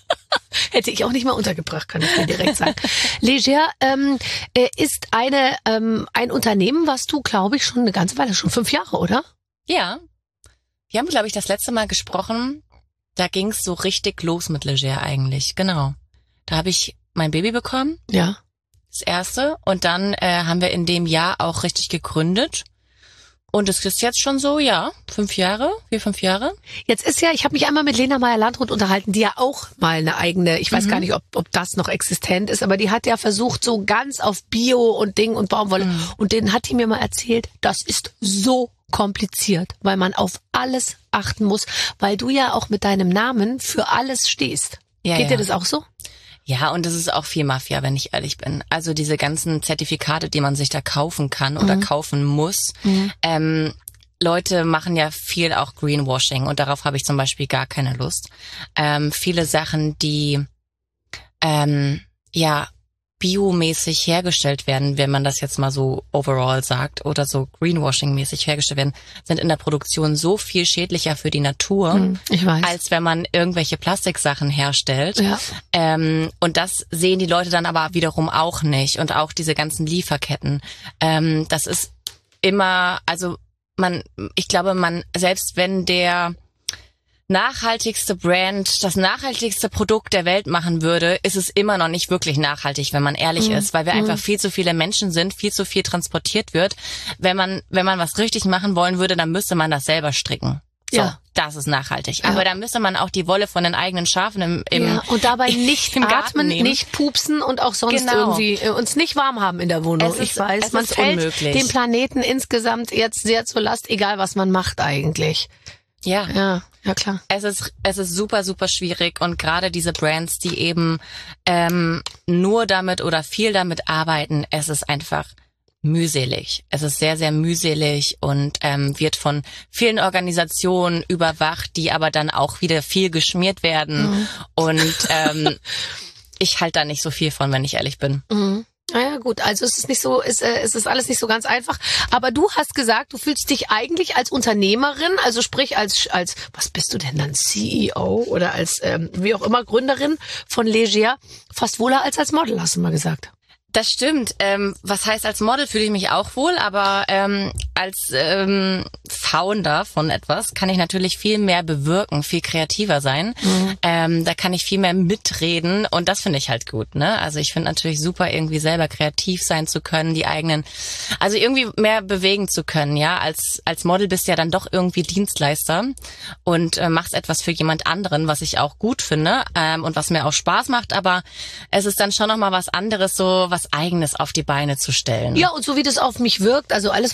Hätte ich auch nicht mal untergebracht, kann ich dir direkt sagen. Leger ähm, äh, ist eine ähm, ein Unternehmen, was du, glaube ich, schon eine ganze Weile, schon fünf Jahre, oder? Ja. Wir haben, glaube ich, das letzte Mal gesprochen. Da ging's so richtig los mit Leger eigentlich. Genau. Da habe ich mein Baby bekommen, Ja. das erste. Und dann äh, haben wir in dem Jahr auch richtig gegründet. Und es ist jetzt schon so, ja, fünf Jahre, vier, fünf Jahre. Jetzt ist ja, ich habe mich einmal mit Lena Meyer-Landrut unterhalten, die ja auch mal eine eigene, ich weiß Mhm. gar nicht, ob, ob das noch existent ist, aber die hat ja versucht, so ganz auf Bio und Ding und Baumwolle. Mhm. Und denen hat die mir mal erzählt, das ist so kompliziert, weil man auf alles achten muss, weil du ja auch mit deinem Namen für alles stehst. Ja, Geht ja. dir das auch so? Ja, und das ist auch viel Mafia, wenn ich ehrlich bin. Also diese ganzen Zertifikate, die man sich da kaufen kann oder kaufen muss. Mhm. Ähm, Leute machen ja viel auch Greenwashing und darauf habe ich zum Beispiel gar keine Lust. Ähm, viele Sachen, die ähm, ja biomäßig hergestellt werden, wenn man das jetzt mal so overall sagt, oder so Greenwashing-mäßig hergestellt werden, sind in der Produktion so viel schädlicher für die Natur, Hm, ich weiß. als wenn man irgendwelche Plastiksachen herstellt. Ja. Ähm, und das sehen die Leute dann aber wiederum auch nicht. Und auch diese ganzen Lieferketten. Ähm, das ist immer, also man, ich glaube, man, selbst wenn der nachhaltigste Brand, das nachhaltigste Produkt der Welt machen würde, ist es immer noch nicht wirklich nachhaltig, wenn man ehrlich Mhm. ist, weil wir Mhm. einfach viel zu viele Menschen sind, viel zu viel transportiert wird. Wenn man, wenn man was richtig machen wollen würde, dann müsste man das selber stricken. So, Ja. das ist nachhaltig. Ja. Aber da müsste man auch die Wolle von den eigenen Schafen im, im ja, und dabei nicht im Garten atmen, nehmen. nicht pupsen und auch sonst Genau. irgendwie äh, uns nicht warm haben in der Wohnung. Es ist- ich weiß, es man ist fällt unmöglich. dem Planeten insgesamt jetzt sehr zur Last, egal was man macht eigentlich. Ja. Ja, ja klar. Es ist, es ist super, super schwierig und gerade diese Brands, die eben ähm, nur damit oder viel damit arbeiten, es ist einfach mühselig. Es ist sehr, sehr mühselig und ähm, wird von vielen Organisationen überwacht, die aber dann auch wieder viel geschmiert werden. Mhm. Und ähm, ich halte da nicht so viel von, wenn ich ehrlich bin. Mhm. Naja, gut, also es ist nicht so, es, äh, es ist alles nicht so ganz einfach. Aber du hast gesagt, du fühlst dich eigentlich als Unternehmerin, also sprich als, als was bist du denn dann, C E O oder als, ähm, wie auch immer, Gründerin von Leger, fast wohler als als Model, hast du mal gesagt. Das stimmt. Ähm, was heißt, als Model fühle ich mich auch wohl, aber ähm, als ähm, Founder von etwas kann ich natürlich viel mehr bewirken, viel kreativer sein. Mhm. Ähm, da kann ich viel mehr mitreden und das finde ich halt gut. Ne? Also ich finde natürlich super, irgendwie selber kreativ sein zu können, die eigenen, also irgendwie mehr bewegen zu können. Ja, als als Model bist du ja dann doch irgendwie Dienstleister und äh, machst etwas für jemand anderen, was ich auch gut finde ähm, und was mir auch Spaß macht. Aber es ist dann schon noch mal was anderes, so was Eigenes auf die Beine zu stellen. Ja, und so wie das auf mich wirkt, also alles, was du da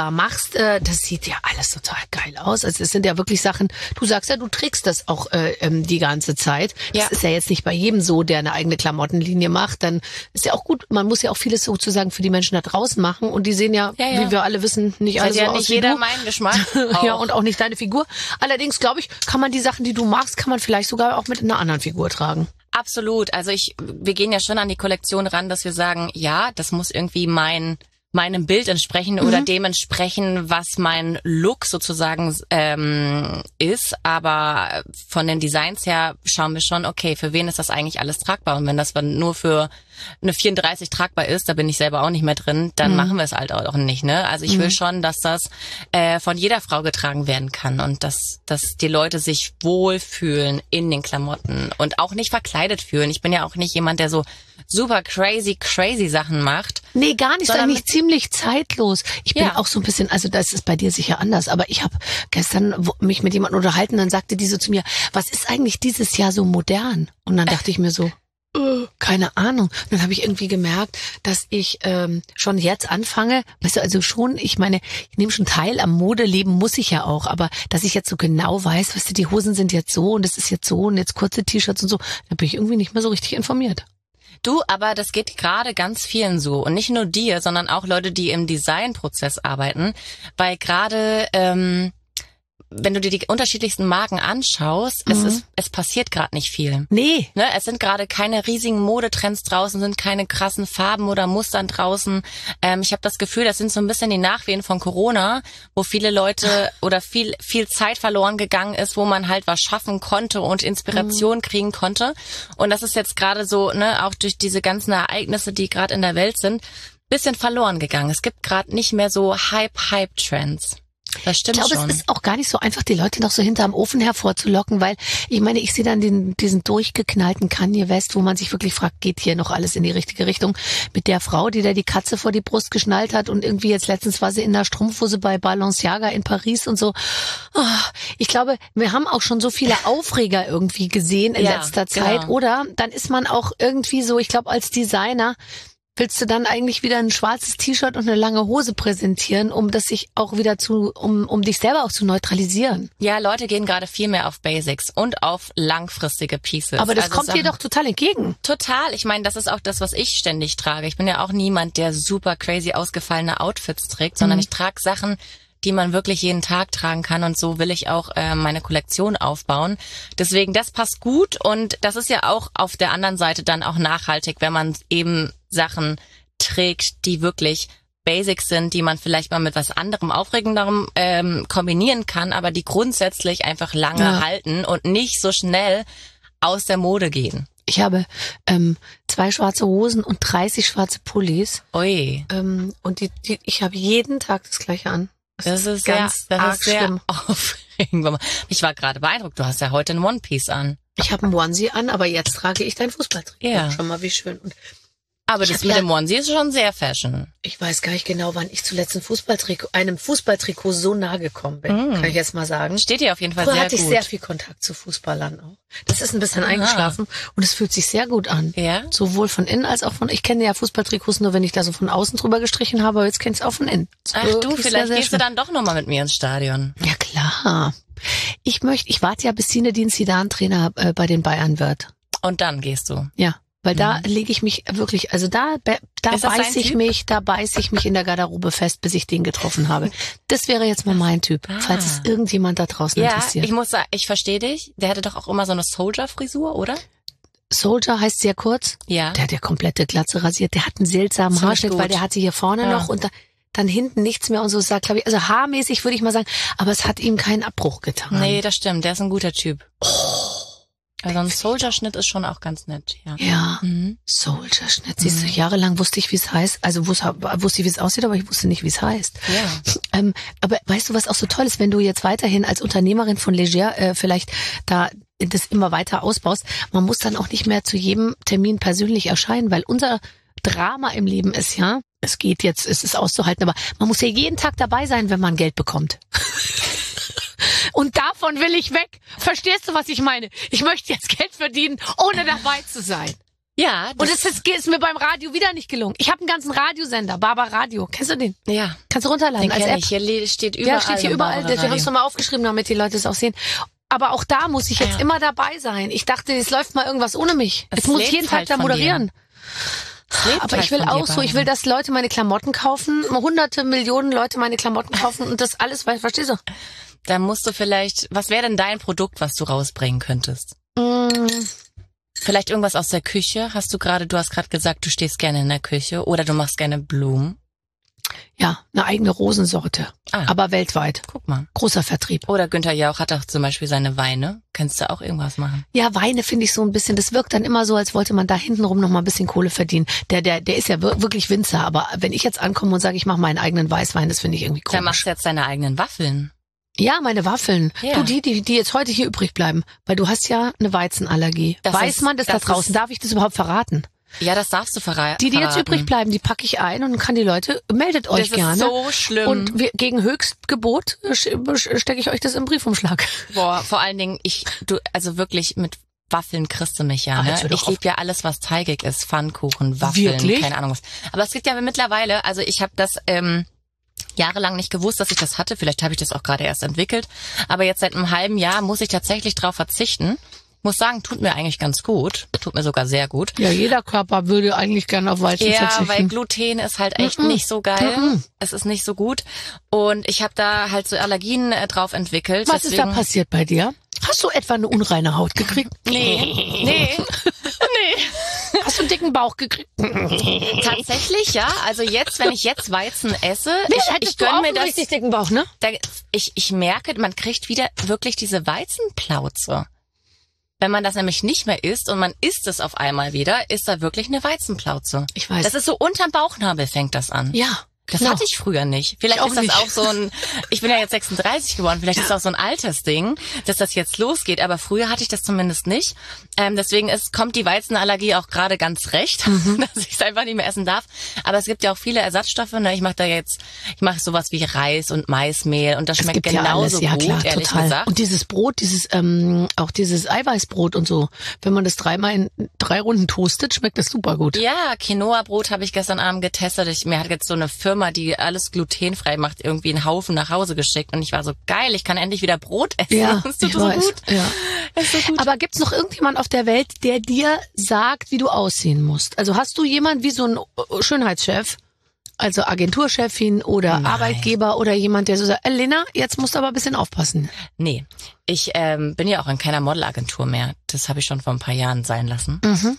da machst, äh, das sieht ja alles total geil aus. Also es sind ja wirklich Sachen, du sagst ja, du trägst das auch äh, ähm, die ganze Zeit. Das Ja. ist ja jetzt nicht bei jedem so, der eine eigene Klamottenlinie macht. Dann ist ja auch gut, man muss ja auch vieles sozusagen für die Menschen da draußen machen. Und die sehen ja, Ja, ja. wie wir alle wissen, nicht alle Hat so ja aus nicht wie jeder du. meinen Geschmack. Ja, Auch. und auch nicht deine Figur. Allerdings, glaube ich, kann man die Sachen, die du machst, kann man vielleicht sogar auch mit einer anderen Figur tragen. Absolut. Also ich, wir gehen ja schon an die Kollektion ran, dass wir sagen, ja, das muss irgendwie mein meinem Bild entsprechen oder dem entsprechen, was mein Look sozusagen ähm, ist. Aber von den Designs her schauen wir schon, okay, für wen ist das eigentlich alles tragbar? Und wenn das nur für eine vierunddreißig tragbar ist, da bin ich selber auch nicht mehr drin, dann Mhm. machen wir es halt auch nicht. Ne? Also ich will schon, dass das äh, von jeder Frau getragen werden kann und dass, dass die Leute sich wohlfühlen in den Klamotten und auch nicht verkleidet fühlen. Ich bin ja auch nicht jemand, der so super crazy, crazy Sachen macht. Nee, gar nicht, Sondern sondern nicht ziemlich zeitlos. Ich bin Ja. auch so ein bisschen, also das ist bei dir sicher anders, aber ich habe gestern wo- mich mit jemandem unterhalten, dann sagte die so zu mir, was ist eigentlich dieses Jahr so modern? Und dann dachte ich mir so, äh, keine Ahnung. Und dann habe ich irgendwie gemerkt, dass ich ähm, schon jetzt anfange, weißt du, also schon, ich meine, ich nehme schon teil am Modeleben, muss ich ja auch, aber dass ich jetzt so genau weiß, weißt du, die Hosen sind jetzt so und es ist jetzt so und jetzt kurze T-Shirts und so, da bin ich irgendwie nicht mehr so richtig informiert. Du, aber das geht gerade ganz vielen so. Und nicht nur dir, sondern auch Leute, die im Designprozess arbeiten. Weil gerade, ähm, wenn du dir die unterschiedlichsten Marken anschaust, Mhm. es ist, es passiert gerade nicht viel. Nee. Ne, es sind gerade keine riesigen Modetrends draußen, sind keine krassen Farben oder Mustern draußen. Ähm, ich habe das Gefühl, das sind so ein bisschen die Nachwehen von Corona, wo viele Leute oder viel viel Zeit verloren gegangen ist, wo man halt was schaffen konnte und Inspiration kriegen konnte. Und das ist jetzt gerade so, ne, auch durch diese ganzen Ereignisse, die gerade in der Welt sind, bisschen verloren gegangen. Es gibt gerade nicht mehr so Hype-Hype-Trends. Das stimmt Ich glaube, schon. es ist auch gar nicht so einfach, die Leute noch so hinterm Ofen hervorzulocken, weil ich meine, ich sehe dann den, diesen durchgeknallten Kanye West, wo man sich wirklich fragt, geht hier noch alles in die richtige Richtung? Mit der Frau, die da die Katze vor die Brust geschnallt hat und irgendwie jetzt letztens war sie in der Strumpfhose bei Balenciaga in Paris und so. Oh, ich glaube, wir haben auch schon so viele Aufreger irgendwie gesehen in Ja, letzter Zeit. genau. Oder dann ist man auch irgendwie so, ich glaube, als Designer willst du dann eigentlich wieder ein schwarzes T-Shirt und eine lange Hose präsentieren, um das sich auch wieder zu, um, um dich selber auch zu neutralisieren. Ja, Leute gehen gerade viel mehr auf Basics und auf langfristige Pieces. Aber das Also kommt dir Sachen- doch total entgegen. Total. Ich meine, das ist auch das, was ich ständig trage. Ich bin ja auch niemand, der super crazy ausgefallene Outfits trägt, sondern Mhm. ich trage Sachen, die man wirklich jeden Tag tragen kann. Und so will ich auch äh, meine Kollektion aufbauen. Deswegen, das passt gut. Und das ist ja auch auf der anderen Seite dann auch nachhaltig, wenn man eben Sachen trägt, die wirklich Basics sind, die man vielleicht mal mit was anderem, Aufregenderem ähm, kombinieren kann, aber die grundsätzlich einfach lange Ja. halten und nicht so schnell aus der Mode gehen. Ich habe ähm, zwei schwarze Hosen und dreißig schwarze Pullis. Ui. Ähm, und die, die, ich habe jeden Tag das Gleiche an. Das ist ganz sehr, das arg ist sehr schlimm. aufregend. Ich war gerade beeindruckt. Du hast ja heute ein One Piece an. Ich habe einen Onesie an, aber jetzt trage ich dein Fußballtrikot. Ja. Schon mal wie schön. Und Aber Ich das hab mit ja- dem Onesie ist schon sehr fashion. ich weiß gar nicht genau, wann ich zuletzt ein Fußballtrikot, einem Fußballtrikot so nah gekommen bin. Mm. Kann ich jetzt mal sagen. Steht dir auf jeden Fall Früher sehr hatte ich gut. sehr viel Kontakt zu Fußballern auch. Das ist ein bisschen Aha. eingeschlafen und es fühlt sich sehr gut an. Ja? Sowohl von innen als auch von, ich kenne ja Fußballtrikots nur, wenn ich da so von außen drüber gestrichen habe, aber jetzt kenne ich es auch von innen. Ach Wirklich du, sehr, vielleicht sehr gehst du schön. dann doch nochmal mit mir ins Stadion. Ja klar. Ich möchte, ich warte ja, bis Zinedine Zidane Trainer äh, bei den Bayern wird. Und dann gehst du. Ja. Weil da lege ich mich wirklich, also da, be- da Ist das beiß dein ich Typ? mich, da beiß ich mich in der Garderobe fest, bis ich den getroffen habe. Das wäre jetzt mal mein Typ, Ah. falls es irgendjemand da draußen Ja, interessiert. ich muss sagen, ich verstehe dich. Der hatte doch auch immer so eine Soldier-Frisur, oder? Soldier heißt sehr kurz. Ja. Der hat ja komplette Glatze rasiert. Der hat einen seltsamen Ziemlich Haarschnitt, gut. weil der hatte hier vorne Ja. noch und da, dann hinten nichts mehr und so. Sagt, glaube ich, also haarmäßig würde ich mal sagen, aber es hat ihm keinen Abbruch getan. Nee, das stimmt. Der ist ein guter Typ. Also ein Soldier-Schnitt ist schon auch ganz nett, ja. Ja, Mhm. Soldier-Schnitt. Siehst du, Mhm. jahrelang wusste ich, wie es heißt. Also wusste, wusste ich, wie es aussieht, aber ich wusste nicht, wie es heißt. Ja. Ähm, aber weißt du, was auch so toll ist, wenn du jetzt weiterhin als Unternehmerin von Leger äh, vielleicht da das immer weiter ausbaust, man muss dann auch nicht mehr zu jedem Termin persönlich erscheinen, weil unser Drama im Leben ist ja, es geht jetzt, es ist auszuhalten, aber man muss ja jeden Tag dabei sein, wenn man Geld bekommt. Und davon will ich weg. Verstehst du, was ich meine? Ich möchte jetzt Geld verdienen, ohne dabei zu sein. Ja. Und es ist, ist mir beim Radio wieder nicht gelungen. Ich habe einen ganzen Radiosender, Barbara Radio. Kennst du den? Ja. Kannst du runterladen Den als kenn App. ich. Hier steht überall. Ja, steht hier überall. Wir haben es nochmal aufgeschrieben, damit die Leute es auch sehen. Aber auch da muss ich jetzt ja. immer dabei sein. Ich dachte, es läuft mal irgendwas ohne mich. Es Jetzt muss ich jeden Tag halt da moderieren. Aber halt ich will auch so, ich will, dass Leute meine Klamotten kaufen, hunderte Millionen Leute meine Klamotten kaufen und das alles, verstehst du? Da musst du vielleicht, was wäre denn dein Produkt, was du rausbringen könntest? Mm. Vielleicht irgendwas aus der Küche? Hast du gerade, du hast gerade gesagt, du stehst gerne in der Küche oder du machst gerne Blumen? Ja, eine eigene Rosensorte, ah, aber weltweit. Guck mal. Großer Vertrieb. Oder Günther Jauch hat auch zum Beispiel seine Weine. Kannst du auch irgendwas machen? Ja, Weine finde ich so ein bisschen, das wirkt dann immer so, als wollte man da hintenrum noch mal ein bisschen Kohle verdienen. Der, der, der ist ja wirklich Winzer, aber wenn ich jetzt ankomme und sage, ich mache meinen eigenen Weißwein, das finde ich irgendwie komisch. Dann machst du jetzt deine eigenen Waffeln. Ja, meine Waffeln. Ja. Du, die, die, die jetzt heute hier übrig bleiben, weil du hast ja eine Weizenallergie. Das Weiß ist- man das, das da draußen? ist- Darf ich das überhaupt verraten? Ja, das darfst du verra- Die, die jetzt verraten. übrig bleiben, die packe ich ein und dann kann die Leute, meldet euch Das gerne. ist so schlimm. Und wir, gegen Höchstgebot stecke ich euch das im Briefumschlag. Boah, vor allen Dingen, ich, du, also wirklich mit Waffeln kriegst du mich ja, Ah, ne? jetzt hör doch Ich auf. liebe ja alles, was teigig ist. Pfannkuchen, Waffeln, Wirklich? keine Ahnung was. Aber es gibt ja mittlerweile, also ich habe das ähm, jahrelang nicht gewusst, dass ich das hatte. Vielleicht habe ich das auch gerade erst entwickelt. Aber jetzt seit einem halben Jahr muss ich tatsächlich drauf verzichten. Muss sagen, tut mir eigentlich ganz gut. Tut mir sogar sehr gut. Ja, jeder Körper würde eigentlich gerne auf Weizen Ja, verzichten. weil Gluten ist halt echt Mhm. nicht so geil. Mhm. Es ist nicht so gut. Und ich habe da halt so Allergien äh, drauf entwickelt. Was ist da Deswegen- passiert bei dir? Hast du etwa eine unreine Haut gekriegt? Nee, nee, nee. Hast du einen dicken Bauch gekriegt? Tatsächlich, ja. Also jetzt, wenn ich jetzt Weizen esse, Nee, ich, hättest ich du auch gönn mir einen das. richtig dicken Bauch, ne? Da, ich, ich merke, man kriegt wieder wirklich diese Weizenplauze. Wenn man das nämlich nicht mehr isst und man isst es auf einmal wieder, ist da wirklich eine Weizenplauze. Ich weiß. Das ist so unterm Bauchnabel fängt das an. Ja. Das genau. hatte ich früher nicht. Vielleicht Ich auch ist das nicht. auch so ein, ich bin ja jetzt sechsunddreißig geworden, vielleicht ist das auch so ein Altersding, dass das jetzt losgeht. Aber früher hatte ich das zumindest nicht. Ähm, deswegen ist, kommt die Weizenallergie auch gerade ganz recht, Mhm. dass ich es einfach nicht mehr essen darf. Aber es gibt ja auch viele Ersatzstoffe. Ne? Ich mache da jetzt, ich mache sowas wie Reis und Maismehl und das Es schmeckt gibt ja genauso alles. Ja, gut, klar, ehrlich total. gesagt. Und dieses Brot, dieses ähm, auch dieses Eiweißbrot und so, wenn man das dreimal in drei Runden toastet, schmeckt das super gut. Ja, Quinoa-Brot habe ich gestern Abend getestet. Ich, mir hat jetzt so eine Firma, die alles glutenfrei macht, irgendwie einen Haufen nach Hause geschickt. Und ich war so, geil, ich kann endlich wieder Brot essen. Ja, das tut ich so weiß. gut. Ja. Das ist so gut. Aber gibt's noch irgendjemand auf der Welt, der dir sagt, wie du aussehen musst? Also hast du jemand wie so ein Schönheitschef, also Agenturchefin oder Nein. Arbeitgeber oder jemand, der so sagt, Elena, jetzt musst du aber ein bisschen aufpassen. Nee, ich ähm, bin ja auch in keiner Modelagentur mehr. Das habe ich schon vor ein paar Jahren sein lassen. Mhm.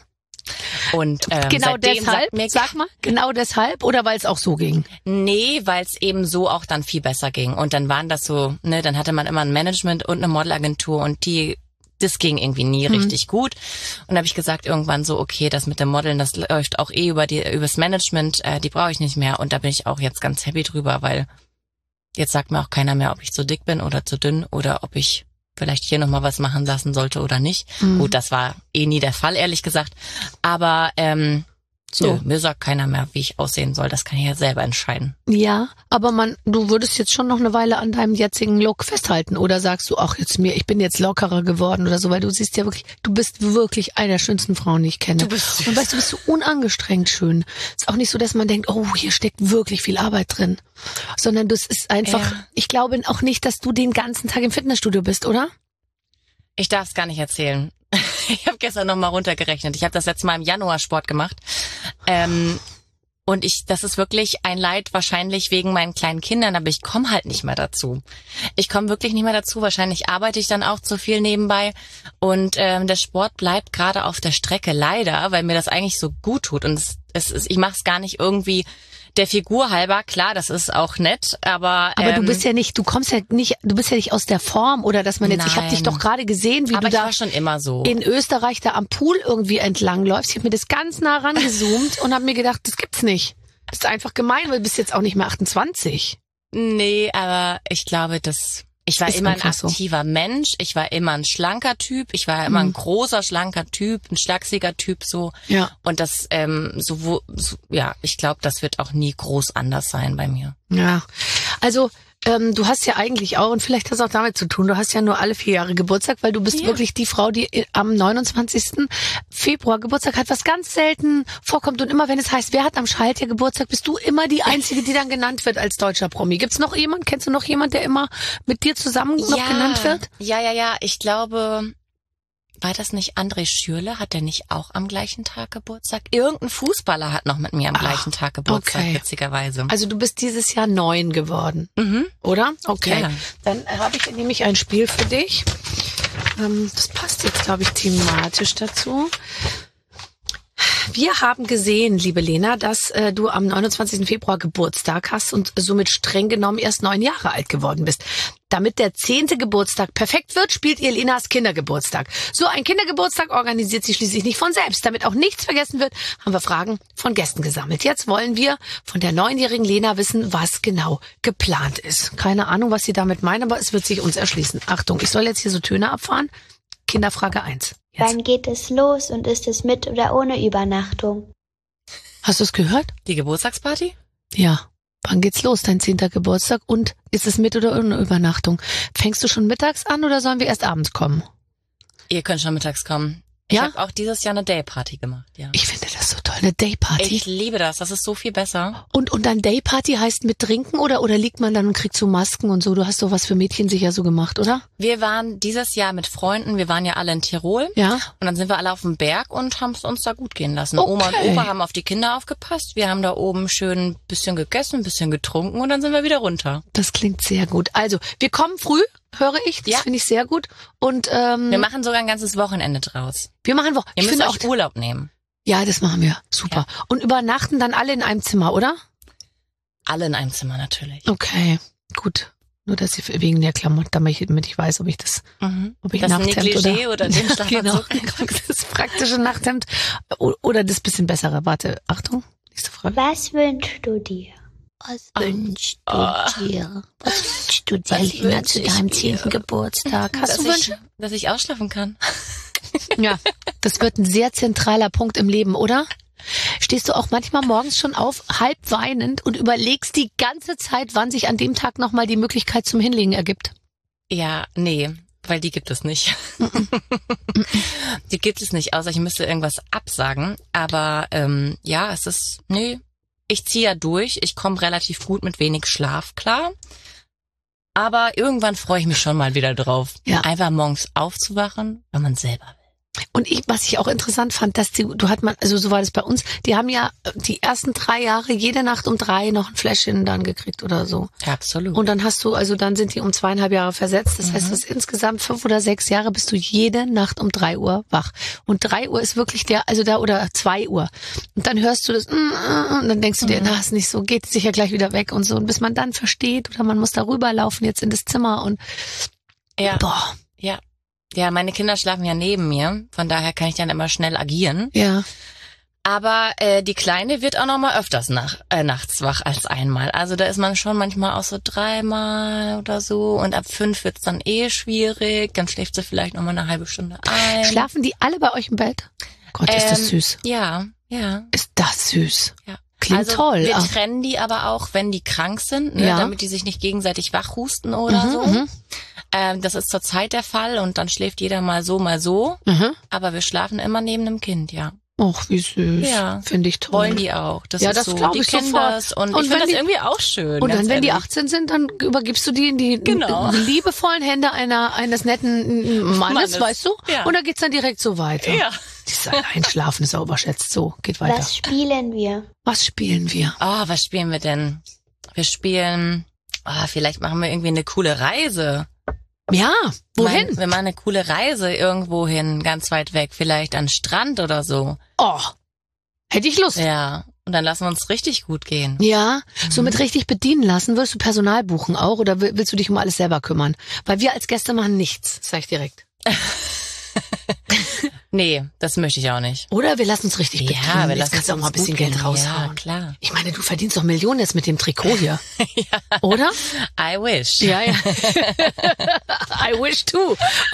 Und ähm, Genau seitdem deshalb, sagt mir, sag mal, genau deshalb oder weil es auch so ging? nee, weil es eben so auch dann viel besser ging. Und dann waren das so, ne, dann hatte man immer ein Management und eine Modelagentur und die, das ging irgendwie nie Mhm. richtig gut. Und da habe ich gesagt irgendwann so, okay, das mit dem Modeln, das läuft auch eh über die übers Management, äh, die brauche ich nicht mehr. Und da bin ich auch jetzt ganz happy drüber, weil jetzt sagt mir auch keiner mehr, ob ich zu dick bin oder zu dünn oder ob ich vielleicht hier nochmal was machen lassen sollte oder nicht. Mhm. Gut, das war eh nie der Fall, ehrlich gesagt. Aber ähm, So. nö, mir sagt keiner mehr, wie ich aussehen soll. Das kann ich ja selber entscheiden. Ja, aber man, du würdest jetzt schon noch eine Weile an deinem jetzigen Look festhalten oder sagst du, ach jetzt mir, ich bin jetzt lockerer geworden oder so, weil du siehst ja wirklich, du bist wirklich eine der schönsten Frauen, die ich kenne. Du bist süß. Und weißt du, bist so unangestrengt schön. Ist auch nicht so, dass man denkt, oh, hier steckt wirklich viel Arbeit drin, sondern das ist einfach, Ja. ich glaube auch nicht, dass du den ganzen Tag im Fitnessstudio bist, oder? Ich darf es gar nicht erzählen. Ich habe gestern noch mal runtergerechnet. Ich habe das letzte Mal im Januar Sport gemacht. Ähm, und ich, das ist wirklich ein Leid, wahrscheinlich wegen meinen kleinen Kindern, aber ich komme halt nicht mehr dazu. Ich komme wirklich nicht mehr dazu. Wahrscheinlich arbeite ich dann auch zu viel nebenbei. Und ähm, der Sport bleibt gerade auf der Strecke, leider, weil mir das eigentlich so gut tut. Und es, es ist, ich mache es gar nicht irgendwie der Figur halber. Klar, das ist auch nett, aber Aber ähm, du bist ja nicht, du kommst ja nicht, du bist ja nicht aus der Form oder dass man jetzt, ich habe dich Nein. doch gerade gesehen, wie aber du ich da war schon immer so. in Österreich da am Pool irgendwie entlang läufst. Ich habe mir das ganz nah rangezoomt und habe mir gedacht, das gibt's nicht. Das ist einfach gemein, weil du bist jetzt auch nicht mehr achtundzwanzig. Nee, aber ich glaube, dass ich war Ist immer ein einfach so. aktiver Mensch, ich war immer ein schlanker Typ, ich war immer ein großer, schlanker Typ, ein schlachsiger Typ so. Ja. Und das, ähm, so, wo, so ja, ich glaube, das wird auch nie groß anders sein bei mir. Ja. Also ähm, du hast ja eigentlich auch, und vielleicht hat es auch damit zu tun, du hast ja nur alle vier Jahre Geburtstag, weil du bist Ja. wirklich die Frau, die am neunundzwanzigsten Februar Geburtstag hat, was ganz selten vorkommt. Und immer wenn es heißt, wer hat am Schaltjahr Geburtstag, bist du immer die Einzige, die dann genannt wird als deutscher Promi. Gibt's noch jemand? Kennst du noch jemand, der immer mit dir zusammen noch ja. genannt wird? Ja, ja, ja. Ich glaube, war das nicht André Schürrle? Hat der nicht auch am gleichen Tag Geburtstag? Irgendein Fußballer hat noch mit mir am Ach, gleichen Tag Geburtstag, okay. witzigerweise. Also du bist dieses Jahr neun geworden, Mhm. oder? Okay. Ja. Dann habe ich nämlich ein Spiel für dich. Ähm, das passt jetzt, glaube ich, thematisch dazu. Wir haben gesehen, liebe Lena, dass äh, du am neunundzwanzigsten Februar Geburtstag hast und somit streng genommen erst neun Jahre alt geworden bist. Damit der zehnte Geburtstag perfekt wird, spielt ihr Lenas Kindergeburtstag. So ein Kindergeburtstag organisiert sich schließlich nicht von selbst. Damit auch nichts vergessen wird, haben wir Fragen von Gästen gesammelt. Jetzt wollen wir von der neunjährigen Lena wissen, was genau geplant ist. Keine Ahnung, was sie damit meinen, aber es wird sich uns erschließen. Achtung, ich soll jetzt hier so Töne abfahren. Kinderfrage eins. Jetzt. Wann geht es los und ist es mit oder ohne Übernachtung? Hast du es gehört? Die Geburtstagsparty? Ja. Wann geht's los, dein zehnter Geburtstag? Und ist es mit oder ohne Übernachtung? Fängst du schon mittags an oder sollen wir erst abends kommen? Ihr könnt schon mittags kommen. Ja? Ich habe auch dieses Jahr eine Dayparty gemacht, ja. Ich finde das so toll, eine Dayparty. Ich liebe das, das ist so viel besser. Und und dann Dayparty heißt mit trinken oder oder liegt man dann und kriegt so Masken und so? Du hast doch was für Mädchen sicher so gemacht, oder? Wir waren dieses Jahr mit Freunden, wir waren ja alle in Tirol. Ja. Und dann sind wir alle auf dem Berg und haben es uns da gut gehen lassen. Okay. Oma und Opa haben auf die Kinder aufgepasst. Wir haben da oben schön ein bisschen gegessen, ein bisschen getrunken und dann sind wir wieder runter. Das klingt sehr gut. Also, wir kommen früh, höre ich. Das Ja. finde ich sehr gut. Und ähm, Wir machen sogar ein ganzes Wochenende draus. wir machen Woche. Ihr Ich müsst finde auch, euch Urlaub nehmen. ja, das machen wir. Super. Und übernachten dann alle in einem Zimmer, oder? Alle in einem Zimmer natürlich. Okay, gut. Nur dass ich wegen der Klamotten, damit ich, damit ich weiß, ob ich das, Mhm. ob ich Das Nachthemd Negligé oder, oder den genau, Schlafanzug. das praktische Nachthemd o- oder das bisschen bessere. Warte, Achtung, nächste Frage. Was wünschst du dir? Was wünschst du dir? Was wünschst du dir, Was Lena, wünsch zu ich deinem mir? zehnten Geburtstag? Hast dass du ich, Wünsche? dass ich ausschlafen kann. Ja, das wird ein sehr zentraler Punkt im Leben, oder? Stehst du auch manchmal morgens schon auf, halb weinend und überlegst die ganze Zeit, wann sich an dem Tag nochmal die Möglichkeit zum Hinlegen ergibt? Ja, nee, weil die gibt es nicht. Die gibt es nicht, außer ich müsste irgendwas absagen. Aber ähm, ja, es ist, nee, ich ziehe ja durch. Ich komme relativ gut mit wenig Schlaf klar. Aber irgendwann freue ich mich schon mal wieder drauf. Ja. Einfach morgens aufzuwachen, wenn man selber will. Und ich, was ich auch interessant fand, dass die, du hat man, also so war das bei uns, die haben ja die ersten drei Jahre jede Nacht um drei noch ein Fläschchen dann gekriegt oder so. Absolut. Und dann hast du, also dann sind die um zweieinhalb Jahre versetzt. Das heißt, du hast insgesamt fünf oder sechs Jahre bist du jede Nacht um drei Uhr wach. Und drei Uhr ist wirklich der, also da, oder zwei Uhr. Und dann hörst du das, mm, mm, und dann denkst du dir, na, ist nicht so, geht sicher gleich wieder weg und so. Und bis man dann versteht, oder man muss da rüberlaufen jetzt in das Zimmer und, ja, boah, ja. Ja, meine Kinder schlafen ja neben mir. Von daher kann ich dann immer schnell agieren. ja. Aber äh, die Kleine wird auch noch mal öfters nach, äh, nachts wach als einmal. Also da ist man schon manchmal auch so dreimal oder so. Und ab fünf wird's dann eh schwierig. Dann schläft sie vielleicht noch mal eine halbe Stunde ein. Schlafen die alle bei euch im Bett? Gott, ist das Ähm, süß. Ja, ja. Ist das süß. Ja. Klingt also toll. Wir Ah. trennen die aber auch, wenn die krank sind, ne, Ja. damit die sich nicht gegenseitig wachhusten oder Mhm, so. mhm. Ähm, das ist zurzeit der Fall und dann schläft jeder mal so, mal so. Mhm. Aber wir schlafen immer neben dem Kind, ja. Och, wie süß. Ja. Finde ich toll. Wollen die auch. Das Ja, ist das so. glaub Die ich kennen sofort. das und, Und ich wenn finde das die- irgendwie auch schön. Und ganz dann, wenn die ehrlich. achtzehn sind, dann übergibst du die in die Genau. liebevollen Hände einer eines netten Mannes, Mannes. weißt du? Ja. Und da geht's dann direkt so weiter. Ja. Dieses Einschlafen ist auch überschätzt. So, geht weiter. Was spielen wir? Was spielen wir? Oh, was spielen wir denn? Wir spielen, oh, vielleicht machen wir irgendwie eine coole Reise. Ja, wohin? Mein, wir machen eine coole Reise irgendwo hin, ganz weit weg, vielleicht an den Strand oder so. Oh, hätte ich Lust. Ja, Ja, und dann lassen wir uns richtig gut gehen. so mit richtig bedienen lassen. Würdest du Personal buchen auch oder will- willst du dich um alles selber kümmern? Weil wir als Gäste machen nichts, sag ich direkt. Nee, das möchte ich auch nicht. Oder wir lassen uns richtig bedienen. Ja, wir Jetzt lassen kannst du auch uns mal ein bisschen gut Geld gehen. raushauen. Ja, klar. Ich meine, du verdienst doch Millionen jetzt mit dem Trikot hier. Oder? I wish. Ja, ja. I wish too.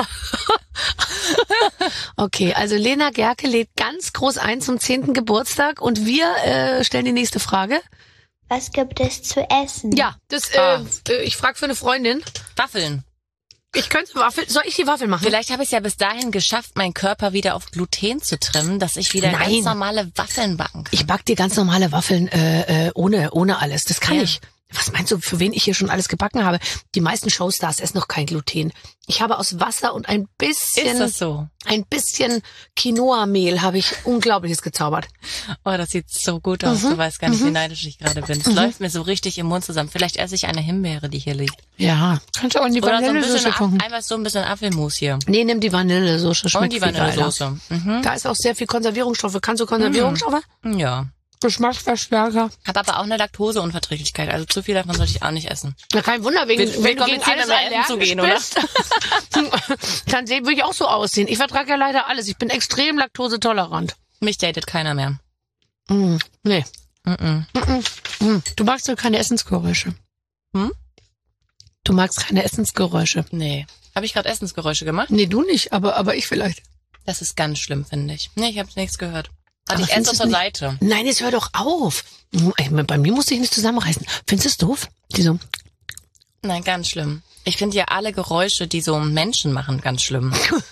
Okay, also Lena Gerke lädt ganz groß ein zum zehnten Geburtstag und wir äh, stellen die nächste Frage. Was gibt es zu essen? Ja, das, Ah. äh, ich frage für eine Freundin. Waffeln. Ich könnte Waffeln, soll ich die Waffeln machen? Vielleicht habe ich es ja bis dahin geschafft, meinen Körper wieder auf Gluten zu trimmen, dass ich wieder Nein. ganz normale Waffeln backen kann. Ich back dir ganz normale Waffeln äh, äh, ohne ohne alles. Das kann Ja. ich. Was meinst du, für wen ich hier schon alles gebacken habe? Die meisten Showstars essen noch kein Gluten. Ich habe aus Wasser und ein bisschen Ist das so? ein bisschen Quinoa-Mehl habe ich Unglaubliches gezaubert. Oh, das sieht so gut aus. Mhm. Du weißt gar nicht, wie neidisch ich gerade bin. Es läuft mir so richtig im Mund zusammen. Vielleicht esse ich eine Himbeere, die hier liegt. Ja, kannst du auch in die Oder so ein Vanillesoße bisschen, tunken. einfach so ein bisschen Apfelmus hier. Nee, nimm die Vanillesoße, schmeckt Und die viel geiler. Vanillesoße. Mhm. Da ist auch sehr viel Konservierungsstoffe. Kannst du Konservierungsstoffe? Ja. Geschmacksverstärker. Habe aber auch eine Laktoseunverträglichkeit. Also zu viel davon sollte ich auch nicht essen. Na, kein Wunder, wegen, Wird- wenn wird du gegen kompliziert, alles wenn wir essen zu allergisch gehen, oder? bist. Dann seh- würde ich auch so aussehen. Ich vertrage ja leider alles. Ich bin extrem laktosetolerant. Mich datet keiner mehr. Mm, nee. Mhm. Mm. Du magst doch keine Essensgeräusche. Hm? Du magst keine Essensgeräusche. Nee. Habe ich gerade Essensgeräusche gemacht? Nee, du nicht, aber, aber ich vielleicht. Das ist ganz schlimm, finde ich. Nee, ich habe nichts gehört. Also Aber ich esse findest zur du's Seite. Nein, jetzt hör doch auf. Ich, bei mir musste ich nicht zusammenreißen. Findest du es doof? Die so, Nein, ganz schlimm. Ich finde ja alle Geräusche, die so Menschen machen, ganz schlimm.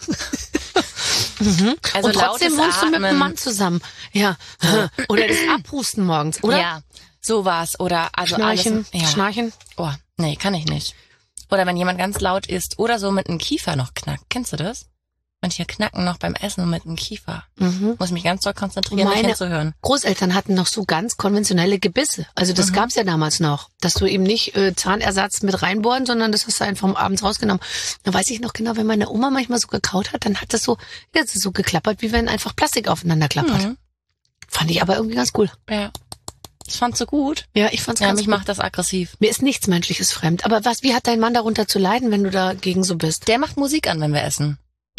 mhm. Also und trotzdem lautes wohnst du mit einem Atmen. Mann zusammen. Ja. Oder das Abhusten morgens, oder? Ja, sowas. Oder also Schnarchen, alles. Ja. Schnarchen. Oh, nee, kann ich nicht. Oder wenn jemand ganz laut isst oder so mit dem Kiefer noch knackt. Kennst du das? Manche knacken noch beim Essen mit dem Kiefer. Mhm. Muss mich ganz doll konzentrieren, Meine- nicht hinzuhören. Großeltern hatten noch so ganz konventionelle Gebisse. Also das Mhm. gab's ja damals noch, dass du eben nicht äh, Zahnersatz mit reinbohren, sondern das hast du einfach abends rausgenommen. Da weiß ich noch genau, wenn meine Oma manchmal so gekaut hat, dann hat das so, ja, das ist so geklappert, wie wenn einfach Plastik aufeinander klappert. Mhm. Fand ich aber irgendwie ganz cool. Ja. Das fandst du gut? Ja, ich fand's Ja, ganz mich gut. macht das aggressiv. Mir ist nichts Menschliches fremd. Aber was, wie hat dein Mann darunter zu leiden, wenn du dagegen so bist? Der macht Musik an, wenn wir essen.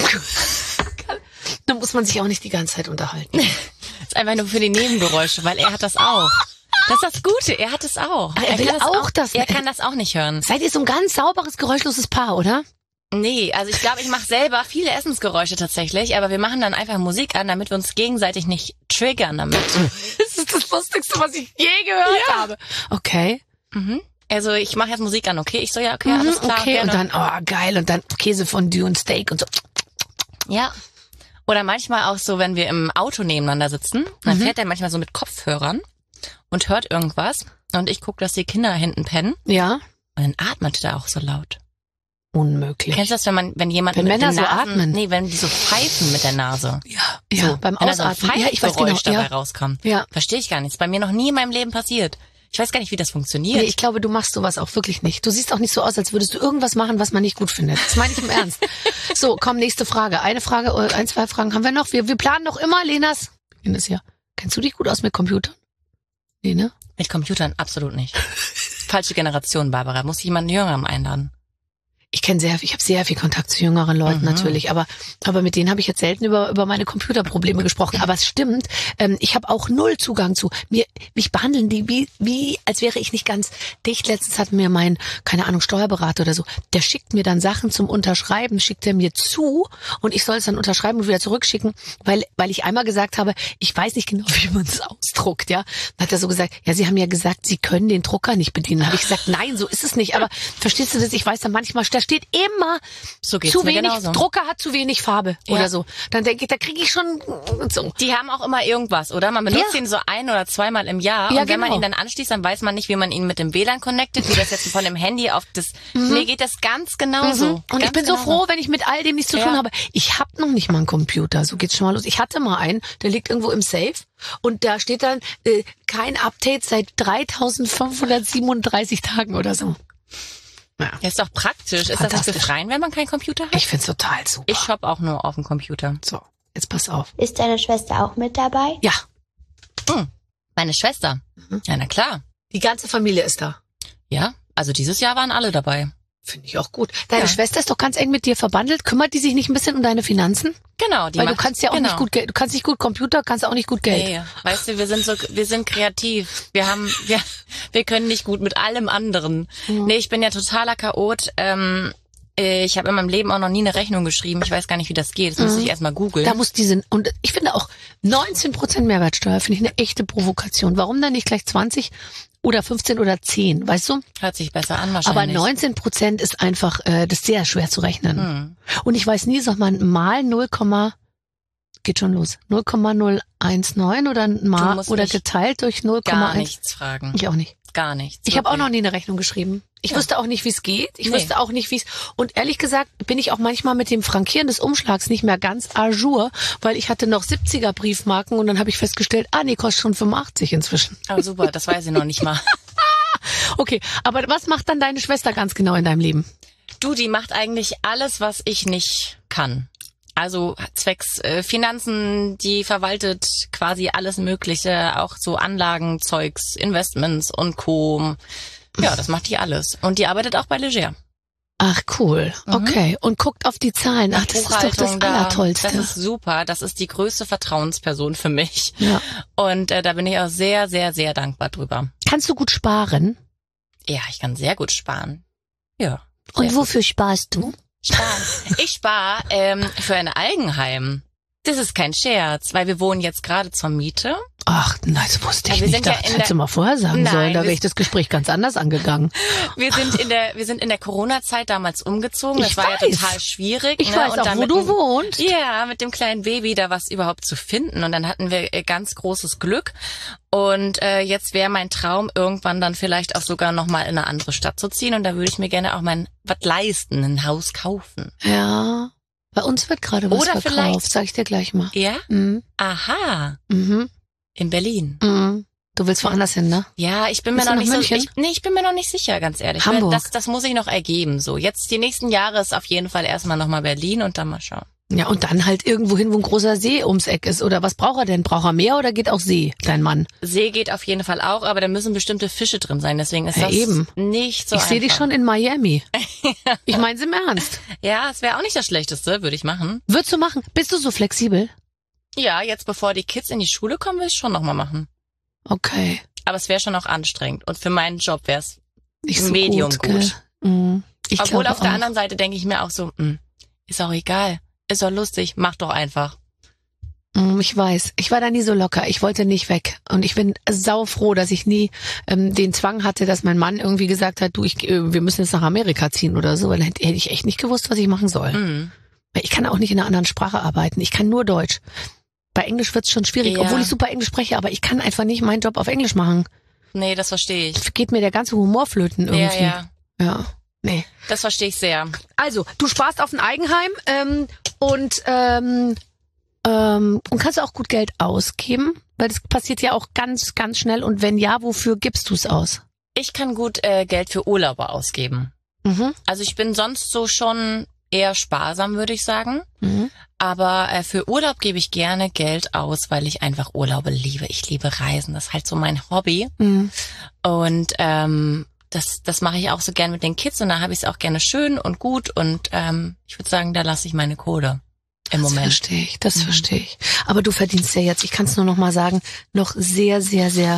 Da muss man sich auch nicht die ganze Zeit unterhalten. Das ist einfach nur für die Nebengeräusche, weil er hat das auch. Das ist das Gute, er hat es auch. Ah, er will kann auch das- Er kann das auch nicht hören. Seid ihr so ein ganz sauberes, geräuschloses Paar, oder? Nee, also ich glaube, ich mache selber viele Essensgeräusche tatsächlich, aber wir machen dann einfach Musik an, damit wir uns gegenseitig nicht triggern damit. Das ist das Lustigste, was ich je gehört habe. Okay. Mhm. Also ich mache jetzt Musik an, okay? Ich so, ja, okay, Mhm, alles klar, okay, gerne. und dann, oh, geil, und dann Käsefondue und Steak und so. Ja. Oder manchmal auch so, wenn wir im Auto nebeneinander sitzen, dann Mhm. fährt er manchmal so mit Kopfhörern und hört irgendwas und ich gucke, dass die Kinder hinten pennen Ja, und dann atmet er auch so laut. unmöglich. Kennst du das, wenn man, wenn jemand Wenn mit Männer den so Nasen, atmen? nee, wenn die so pfeifen mit der Nase. Ja, ja, so, beim wenn da so ein Ausatmen. Ja, ich weiß genau. Pfeifgeräusch dabei Ja, rauskommt. ja. Verstehe ich gar nicht. Ist bei mir noch nie in meinem Leben passiert. Ich weiß gar nicht, wie das funktioniert. Nee, ich glaube, du machst sowas auch wirklich nicht. Du siehst auch nicht so aus, als würdest du irgendwas machen, was man nicht gut findet. Das meine ich im Ernst. So, komm, nächste Frage. Eine Frage, äh, ein, zwei Fragen haben wir noch. Wir, wir planen noch immer, Lenas. Lenas hier. Kennst du dich gut aus mit Computern? Nee, ne? Mit Computern absolut nicht. Falsche Generation, Barbara. Muss ich jemanden Jüngerem einladen? Ich kenne sehr, ich habe sehr viel Kontakt zu jüngeren Leuten Mhm. natürlich, aber aber mit denen habe ich jetzt selten über über meine Computerprobleme gesprochen. Aber es stimmt, ähm, ich habe auch null Zugang zu mir. Mich behandeln die wie wie als wäre ich nicht ganz dicht. Letztens hat mir mein keine Ahnung Steuerberater oder so, der schickt mir dann Sachen zum Unterschreiben, schickt er mir zu und ich soll es dann unterschreiben und wieder zurückschicken, weil weil ich einmal gesagt habe, ich weiß nicht genau, wie man es ausdruckt. Ja, dann hat er so gesagt, ja, Sie haben ja gesagt, Sie können den Drucker nicht bedienen. Habe ich gesagt, nein, so ist es nicht. Aber verstehst du das? Ich weiß dann manchmal da steht immer So geht's zu mir wenig, genauso. Drucker hat zu wenig Farbe Ja. oder so. Dann denke ich, da kriege ich schon so. Die haben auch immer irgendwas, oder? Man benutzt Ja. ihn so ein oder zweimal im Jahr. Ja, und wenn man genau. ihn dann anschließt, dann weiß man nicht, wie man ihn mit dem W L A N connectet, wie das jetzt von dem Handy auf das... Mir geht das ganz genauso. Mhm. Und ich Ganz bin so genauso. froh, wenn ich mit all dem nichts zu tun Ja. habe. Ich habe noch nicht mal einen Computer. So geht's schon mal los. Ich hatte mal einen, der liegt irgendwo im Safe und da steht dann äh, kein Update seit dreitausendfünfhundertsiebenunddreißig Tagen oder so. Ja. Ja, ist doch praktisch. Ist das nicht Fantastisch. befreiend, wenn man keinen Computer hat? Ich find's total super. Ich shop auch nur auf dem Computer. so, jetzt pass auf. Ist deine Schwester auch mit dabei? Ja, Hm. Meine Schwester. Mhm. Ja, na klar. die ganze Familie ist da. Ja, also dieses Jahr waren alle dabei. Finde ich auch gut. Deine Ja. Schwester ist doch ganz eng mit dir verbandelt. Kümmert die sich nicht ein bisschen um deine Finanzen? Genau, die Weil du macht- kannst ja auch genau. nicht gut Geld, du kannst nicht gut Computer, kannst auch nicht gut Geld. Nee, weißt du, wir sind so, wir sind kreativ. Wir haben, wir, wir können nicht gut mit allem anderen. Mhm. Nee, ich bin ja totaler Chaot. Ähm, ich habe in meinem Leben auch noch nie eine Rechnung geschrieben. Ich weiß gar nicht, wie das geht. Das müsste ich erstmal googeln. Da muss diese, und ich finde auch neunzehn Prozent Mehrwertsteuer finde ich eine echte Provokation. Warum dann nicht gleich zwanzig oder fünfzehn oder zehn, weißt du? Hört sich besser an wahrscheinlich. Aber neunzehn Prozent ist einfach, äh, das ist sehr schwer zu rechnen. Hm. Und ich weiß nie, soll man mal null, geht schon los, null Komma null eins neun oder mal musst oder mich geteilt durch null Komma eins? Gar nichts fragen. Ich auch nicht. Gar nichts. Ich habe auch wirklich. noch nie eine Rechnung geschrieben. Ich Ja. wusste auch nicht, wie es geht. Ich Nee. wusste auch nicht, wie es... Und ehrlich gesagt bin ich auch manchmal mit dem Frankieren des Umschlags nicht mehr ganz à jour, weil ich hatte noch siebziger Briefmarken und dann habe ich festgestellt, ah nee, kostet schon fünfundachtzig inzwischen. Oh, super, das weiß ich noch nicht mal. Okay, aber was macht dann deine Schwester ganz genau in deinem Leben? Du, die macht eigentlich alles, was ich nicht kann. Also zwecks äh, Finanzen, die verwaltet quasi alles Mögliche, auch so Anlagenzeugs, Investments und Co. Ja, das macht die alles. Und die arbeitet auch bei Leger. Ach cool, okay. Und guckt auf die Zahlen. Ach, das ist doch das da. Allertollste. Das ist super. Das ist die größte Vertrauensperson für mich. Ja. Und äh, da bin ich auch sehr, sehr, sehr dankbar drüber. Kannst du gut sparen? Ja, ich kann sehr gut sparen. Ja. Und sehr wofür sparst du? Sparen. Ich spare ähm, für ein Eigenheim. Das ist kein Scherz, weil wir wohnen jetzt gerade zur Miete. Ach, nein, das wusste ich Ja, wir nicht. sind ja Das in hättest der- du mal vorher sagen Nein, sollen. Da wir- wäre ich das Gespräch ganz anders angegangen. Wir sind in der wir sind in der Corona-Zeit damals umgezogen. Das Ich war weiß. ja total schwierig. Ich ne? weiß Und auch, dann wo mit du dem- wohnst. Ja, mit dem kleinen Baby da was überhaupt zu finden. Und dann hatten wir äh, ganz großes Glück. Und äh, jetzt wäre mein Traum, irgendwann dann vielleicht auch sogar nochmal in eine andere Stadt zu ziehen. Und da würde ich mir gerne auch mein was leisten, ein Haus kaufen. Ja, bei uns wird gerade was Oder verkauft, vielleicht- sag ich dir gleich mal. Ja? Mhm. Aha. Mhm. In Berlin. Mhm. Du willst woanders hin, ne? Ja, ich bin mir Bist noch du nicht nach so, München? ich, nee, ich bin mir noch nicht sicher, ganz ehrlich. Hamburg. Das, das muss ich noch ergeben, so. Jetzt, die nächsten Jahre ist auf jeden Fall erstmal nochmal Berlin und dann mal schauen. Ja, und dann halt irgendwo hin, wo ein großer See ums Eck ist. Oder was braucht er denn? Braucht er Meer oder geht auch See, dein Mann? See geht auf jeden Fall auch, aber da müssen bestimmte Fische drin sein, deswegen ist Ja, das eben. nicht so ich sehe dich einfach. schon in Miami. Ich meine im Ernst. Ja, es wäre auch nicht das Schlechteste, würde ich machen. Würdest du machen? Bist du so flexibel? Ja, jetzt bevor die Kids in die Schule kommen, will ich schon nochmal machen. Okay. Aber es wäre schon auch anstrengend und für meinen Job wäre es Nicht so Medium gut. gut. Gell? Mhm. Ich Obwohl glaube auf der auch. anderen Seite denke ich mir auch so, mh, ist auch egal, ist doch lustig, mach doch einfach. Mm, Ich weiß, ich war da nie so locker. Ich wollte nicht weg. Und ich bin saufroh, dass ich nie ähm, den Zwang hatte, dass mein Mann irgendwie gesagt hat, du, ich, äh, wir müssen jetzt nach Amerika ziehen oder so. Weil dann hätte hätte ich echt nicht gewusst, was ich machen soll. Mhm. Weil ich kann auch nicht in einer anderen Sprache arbeiten. Ich kann nur Deutsch. Bei Englisch wird's schon schwierig, Ja. obwohl ich super Englisch spreche, aber ich kann einfach nicht meinen Job auf Englisch machen. Nee, das verstehe ich. Geht mir der ganze Humor flöten irgendwie. Ja, ja, Ja. Nee. das verstehe ich sehr. Also, du sparst auf ein Eigenheim ähm, und ähm, ähm, und kannst auch gut Geld ausgeben, weil das passiert ja auch ganz, ganz schnell. Und wenn ja, wofür gibst du es aus? Ich kann gut äh, Geld für Urlaube ausgeben. Mhm. Also ich bin sonst so schon eher sparsam, würde ich sagen. Mhm. Aber äh, für Urlaub gebe ich gerne Geld aus, weil ich einfach Urlaube liebe. Ich liebe Reisen. Das ist halt so mein Hobby. Mhm. Und ähm, das, das mache ich auch so gern mit den Kids. Und da habe ich es auch gerne schön und gut. Und ähm, ich würde sagen, da lasse ich meine Kohle im Das Moment. verstehe ich, das Mhm. verstehe ich. Aber du verdienst ja jetzt, ich kann es nur noch mal sagen, noch sehr, sehr, sehr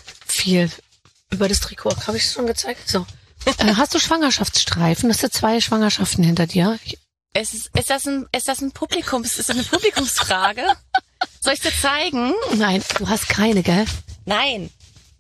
viel über das Trikot. Habe ich es schon gezeigt? So. Äh, hast du Schwangerschaftsstreifen? Hast du zwei Schwangerschaften hinter dir? Ich, Ist, es- ist das ein, ist das ein Publikums, ist das eine Publikumsfrage? Soll ich dir zeigen? nein, du hast keine, gell? Nein,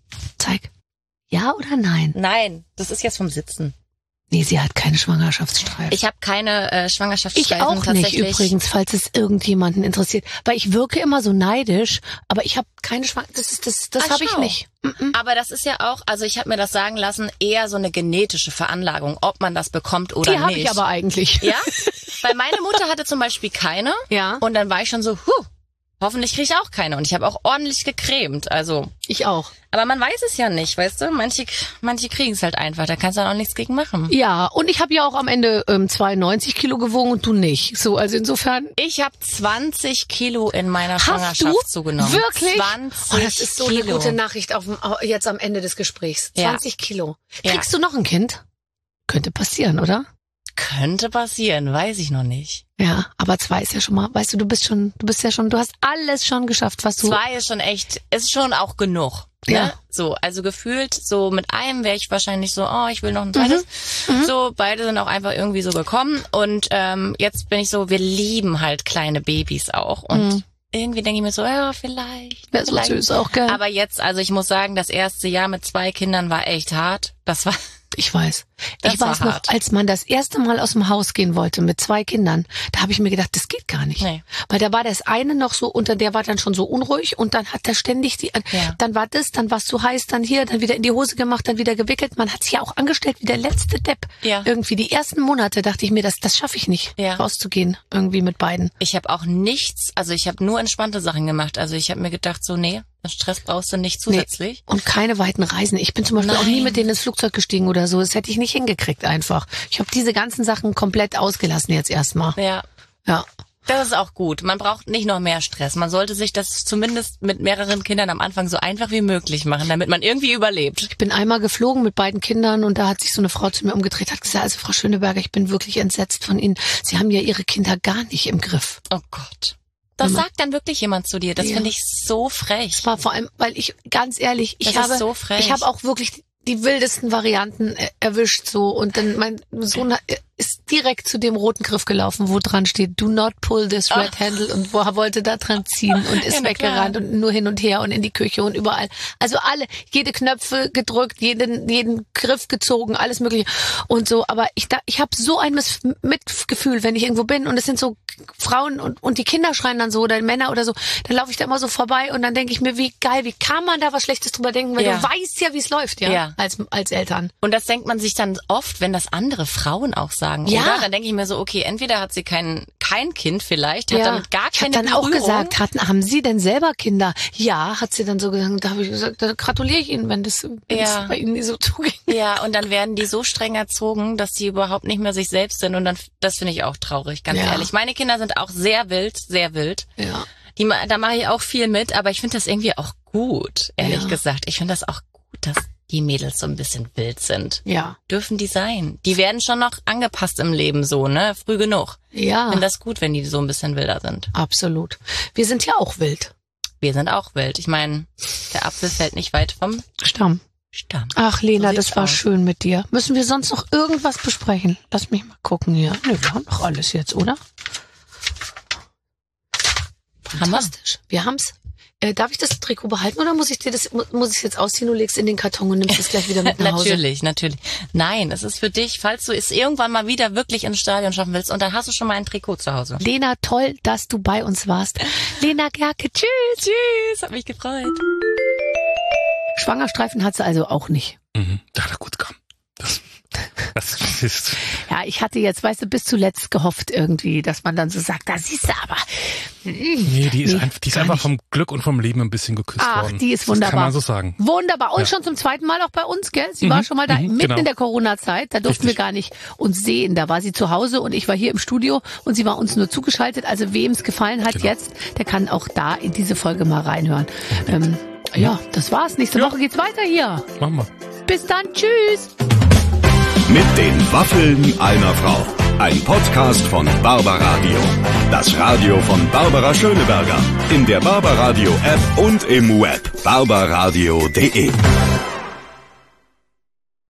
Zeig. Ja oder nein? nein, das ist jetzt vom Sitzen. Nee, sie hat keine Schwangerschaftsstreifen. Ich habe keine äh, Ich Schwangerschaftsstreifen auch nicht tatsächlich. übrigens, falls es irgendjemanden interessiert. Weil ich wirke immer so neidisch, aber ich habe keine Schwangerschaft. Das ist das, das Ach, habe ich schau. nicht. Mhm. Aber das ist ja auch, also ich habe mir das sagen lassen, eher so eine genetische Veranlagung, ob man das bekommt oder Die habe nicht. ich aber eigentlich. Ja? Weil meine Mutter hatte zum Beispiel keine Ja. und dann war ich schon so, huh, hoffentlich kriege ich auch keine. Und ich habe auch ordentlich gecremt, also. Ich auch. Aber man weiß es ja nicht, weißt du? Manche, manche kriegen es halt einfach, da kannst du dann auch nichts gegen machen. Ja, und ich habe ja auch am Ende ähm, zweiundneunzig Kilo gewogen und du nicht. So, also insofern. Ich habe zwanzig Kilo in meiner Hast Schwangerschaft du? zugenommen. Wirklich? zwanzig Oh, das ist so Kilo. eine gute Nachricht auf, dem- jetzt am Ende des Gesprächs. Ja. zwanzig Kilo. Ja. Kriegst du noch ein Kind? Könnte passieren, oder? Könnte passieren, weiß ich noch nicht. Ja, aber zwei ist ja schon mal, weißt du, du bist schon, du bist ja schon, du hast alles schon geschafft, was du. Zwei ist schon echt, ist schon auch genug. Ne? Ja. So, also gefühlt, so mit einem wäre ich wahrscheinlich so, oh, ich will noch ein zweites. Mhm. So, beide sind auch einfach irgendwie so gekommen. Und ähm, jetzt bin ich so, wir lieben halt kleine Babys auch. Und Mhm. irgendwie denke ich mir so, ja, vielleicht. Wäre so vielleicht. süß auch, gell? Aber jetzt, also ich muss sagen, das erste Jahr mit zwei Kindern war echt hart. Das war... Ich weiß. Das ich weiß war noch, hart. als man das erste Mal aus dem Haus gehen wollte mit zwei Kindern, da habe ich mir gedacht, das geht gar nicht. Nee. Weil da war das eine noch so, und der war dann schon so unruhig und dann hat er ständig die, Ja. dann war das, dann war es zu heiß, dann hier, dann wieder in die Hose gemacht, dann wieder gewickelt. Man hat sich ja auch angestellt wie der letzte Depp. Ja. Irgendwie die ersten Monate dachte ich mir, das, das schaffe ich nicht, Ja. rauszugehen irgendwie mit beiden. Ich habe auch nichts, also ich habe nur entspannte Sachen gemacht. Also ich habe mir gedacht, so nee, Stress brauchst du nicht zusätzlich. Nee. Und keine weiten Reisen. Ich bin zum Beispiel Nein. auch nie mit denen ins Flugzeug gestiegen oder so. Das hätte ich nicht hingekriegt einfach. Ich habe diese ganzen Sachen komplett ausgelassen jetzt erstmal. Ja, Ja. das ist auch gut. Man braucht nicht noch mehr Stress. Man sollte sich das zumindest mit mehreren Kindern am Anfang so einfach wie möglich machen, damit man irgendwie überlebt. Ich bin einmal geflogen mit beiden Kindern und da hat sich so eine Frau zu mir umgedreht, hat gesagt, also Frau Schöneberger, ich bin wirklich entsetzt von Ihnen. Sie haben ja Ihre Kinder gar nicht im Griff. Oh Gott. Das Mama. sagt dann wirklich jemand zu dir. Das Ja. finde ich so frech. Es war vor allem, weil ich, ganz ehrlich, ich Das ist habe, so frech. ich habe auch wirklich die wildesten Varianten äh, erwischt so und dann mein Sohn hat- ist direkt zu dem roten Griff gelaufen, wo dran steht, do not pull this red Ach. handle und wo er wollte da dran ziehen und ist Ja, na weggerannt klar. und nur hin und her und in die Küche und überall. Also alle, jede Knöpfe gedrückt, jeden, jeden Griff gezogen, alles mögliche und so. Aber ich da, ich habe so ein Miss- Mitgefühl, wenn ich irgendwo bin und es sind so Frauen und, und die Kinder schreien dann so oder Männer oder so, dann laufe ich da immer so vorbei und dann denke ich mir, wie geil, wie kann man da was Schlechtes drüber denken, weil Ja. du weißt ja, wie es läuft, ja, Ja. als als Eltern. Und das denkt man sich dann oft, wenn das andere Frauen auch sagen. Ja. Oder? Dann denke ich mir so, okay, entweder hat sie kein, kein Kind vielleicht, hat damit gar ich habe keine dann auch Berührung. gesagt, hatten, haben Sie denn selber Kinder? Ja, hat sie dann so gesagt. Da habe ich gesagt, da gratuliere ich Ihnen, wenn das wenn Ja. es bei Ihnen nicht so zuging. Ja, und dann werden die so streng erzogen, dass die überhaupt nicht mehr sich selbst sind. Und dann, das finde ich auch traurig, ganz Ja. ehrlich. Meine Kinder sind auch sehr wild, sehr wild. Ja. Die, ma- da mache ich auch viel mit, aber ich finde das irgendwie auch gut, ehrlich Ja. gesagt. Ich finde das auch gut, dass die Mädels so ein bisschen wild sind. Ja. Dürfen die sein. Die werden schon noch angepasst im Leben so, ne? Früh genug. Ich Ja. finde das gut, wenn die so ein bisschen wilder sind. Absolut. Wir sind ja auch wild. Wir sind auch wild. Ich meine, der Apfel fällt nicht weit vom Stamm. Stamm. Ach, Lena, So das sieht's war aus. schön mit dir. Müssen wir sonst noch irgendwas besprechen? Lass mich mal gucken hier. Nö, wir haben doch alles jetzt, oder? Haben wir? Fantastisch. Wir haben's. Äh, darf ich das Trikot behalten oder muss ich dir das, mu- muss ich es jetzt ausziehen, du legst in den Karton und nimmst es gleich wieder mit nach Hause? Natürlich, natürlich. Nein, es ist für dich, falls du es irgendwann mal wieder wirklich ins Stadion schaffen willst und dann hast du schon mal ein Trikot zu Hause. Lena, toll, dass du bei uns warst. Lena Gerke, tschüss. Tschüss, hat mich gefreut. Schwangerstreifen hat sie also auch nicht. Mhm. Ja, na gut, komm. Das, das ist, Ja, ich hatte jetzt, weißt du, bis zuletzt gehofft irgendwie, dass man dann so sagt, da siehst du aber. nee, die ist, Nee, einfach, die ist gar einfach nicht. vom Glück und vom Leben ein bisschen geküsst Ach, worden. die ist Das wunderbar. kann man so sagen. Wunderbar. Und Ja. schon zum zweiten Mal auch bei uns, gell? Sie war schon mal da, mhm, mitten genau. in der Corona-Zeit. Da durften Richtig. wir gar nicht uns sehen. Da war sie zu Hause und ich war hier im Studio und sie war uns nur zugeschaltet. Also wem es gefallen hat Genau. jetzt, der kann auch da in diese Folge mal reinhören. Ähm, ja, das war's. Nächste Ja. Woche geht's weiter hier. Machen wir. Bis dann. Tschüss. Mit den Waffeln einer Frau. Ein Podcast von Barbaradio. Das Radio von Barbara Schöneberger. In der Barbaradio App und im Web. barbaradio punkt de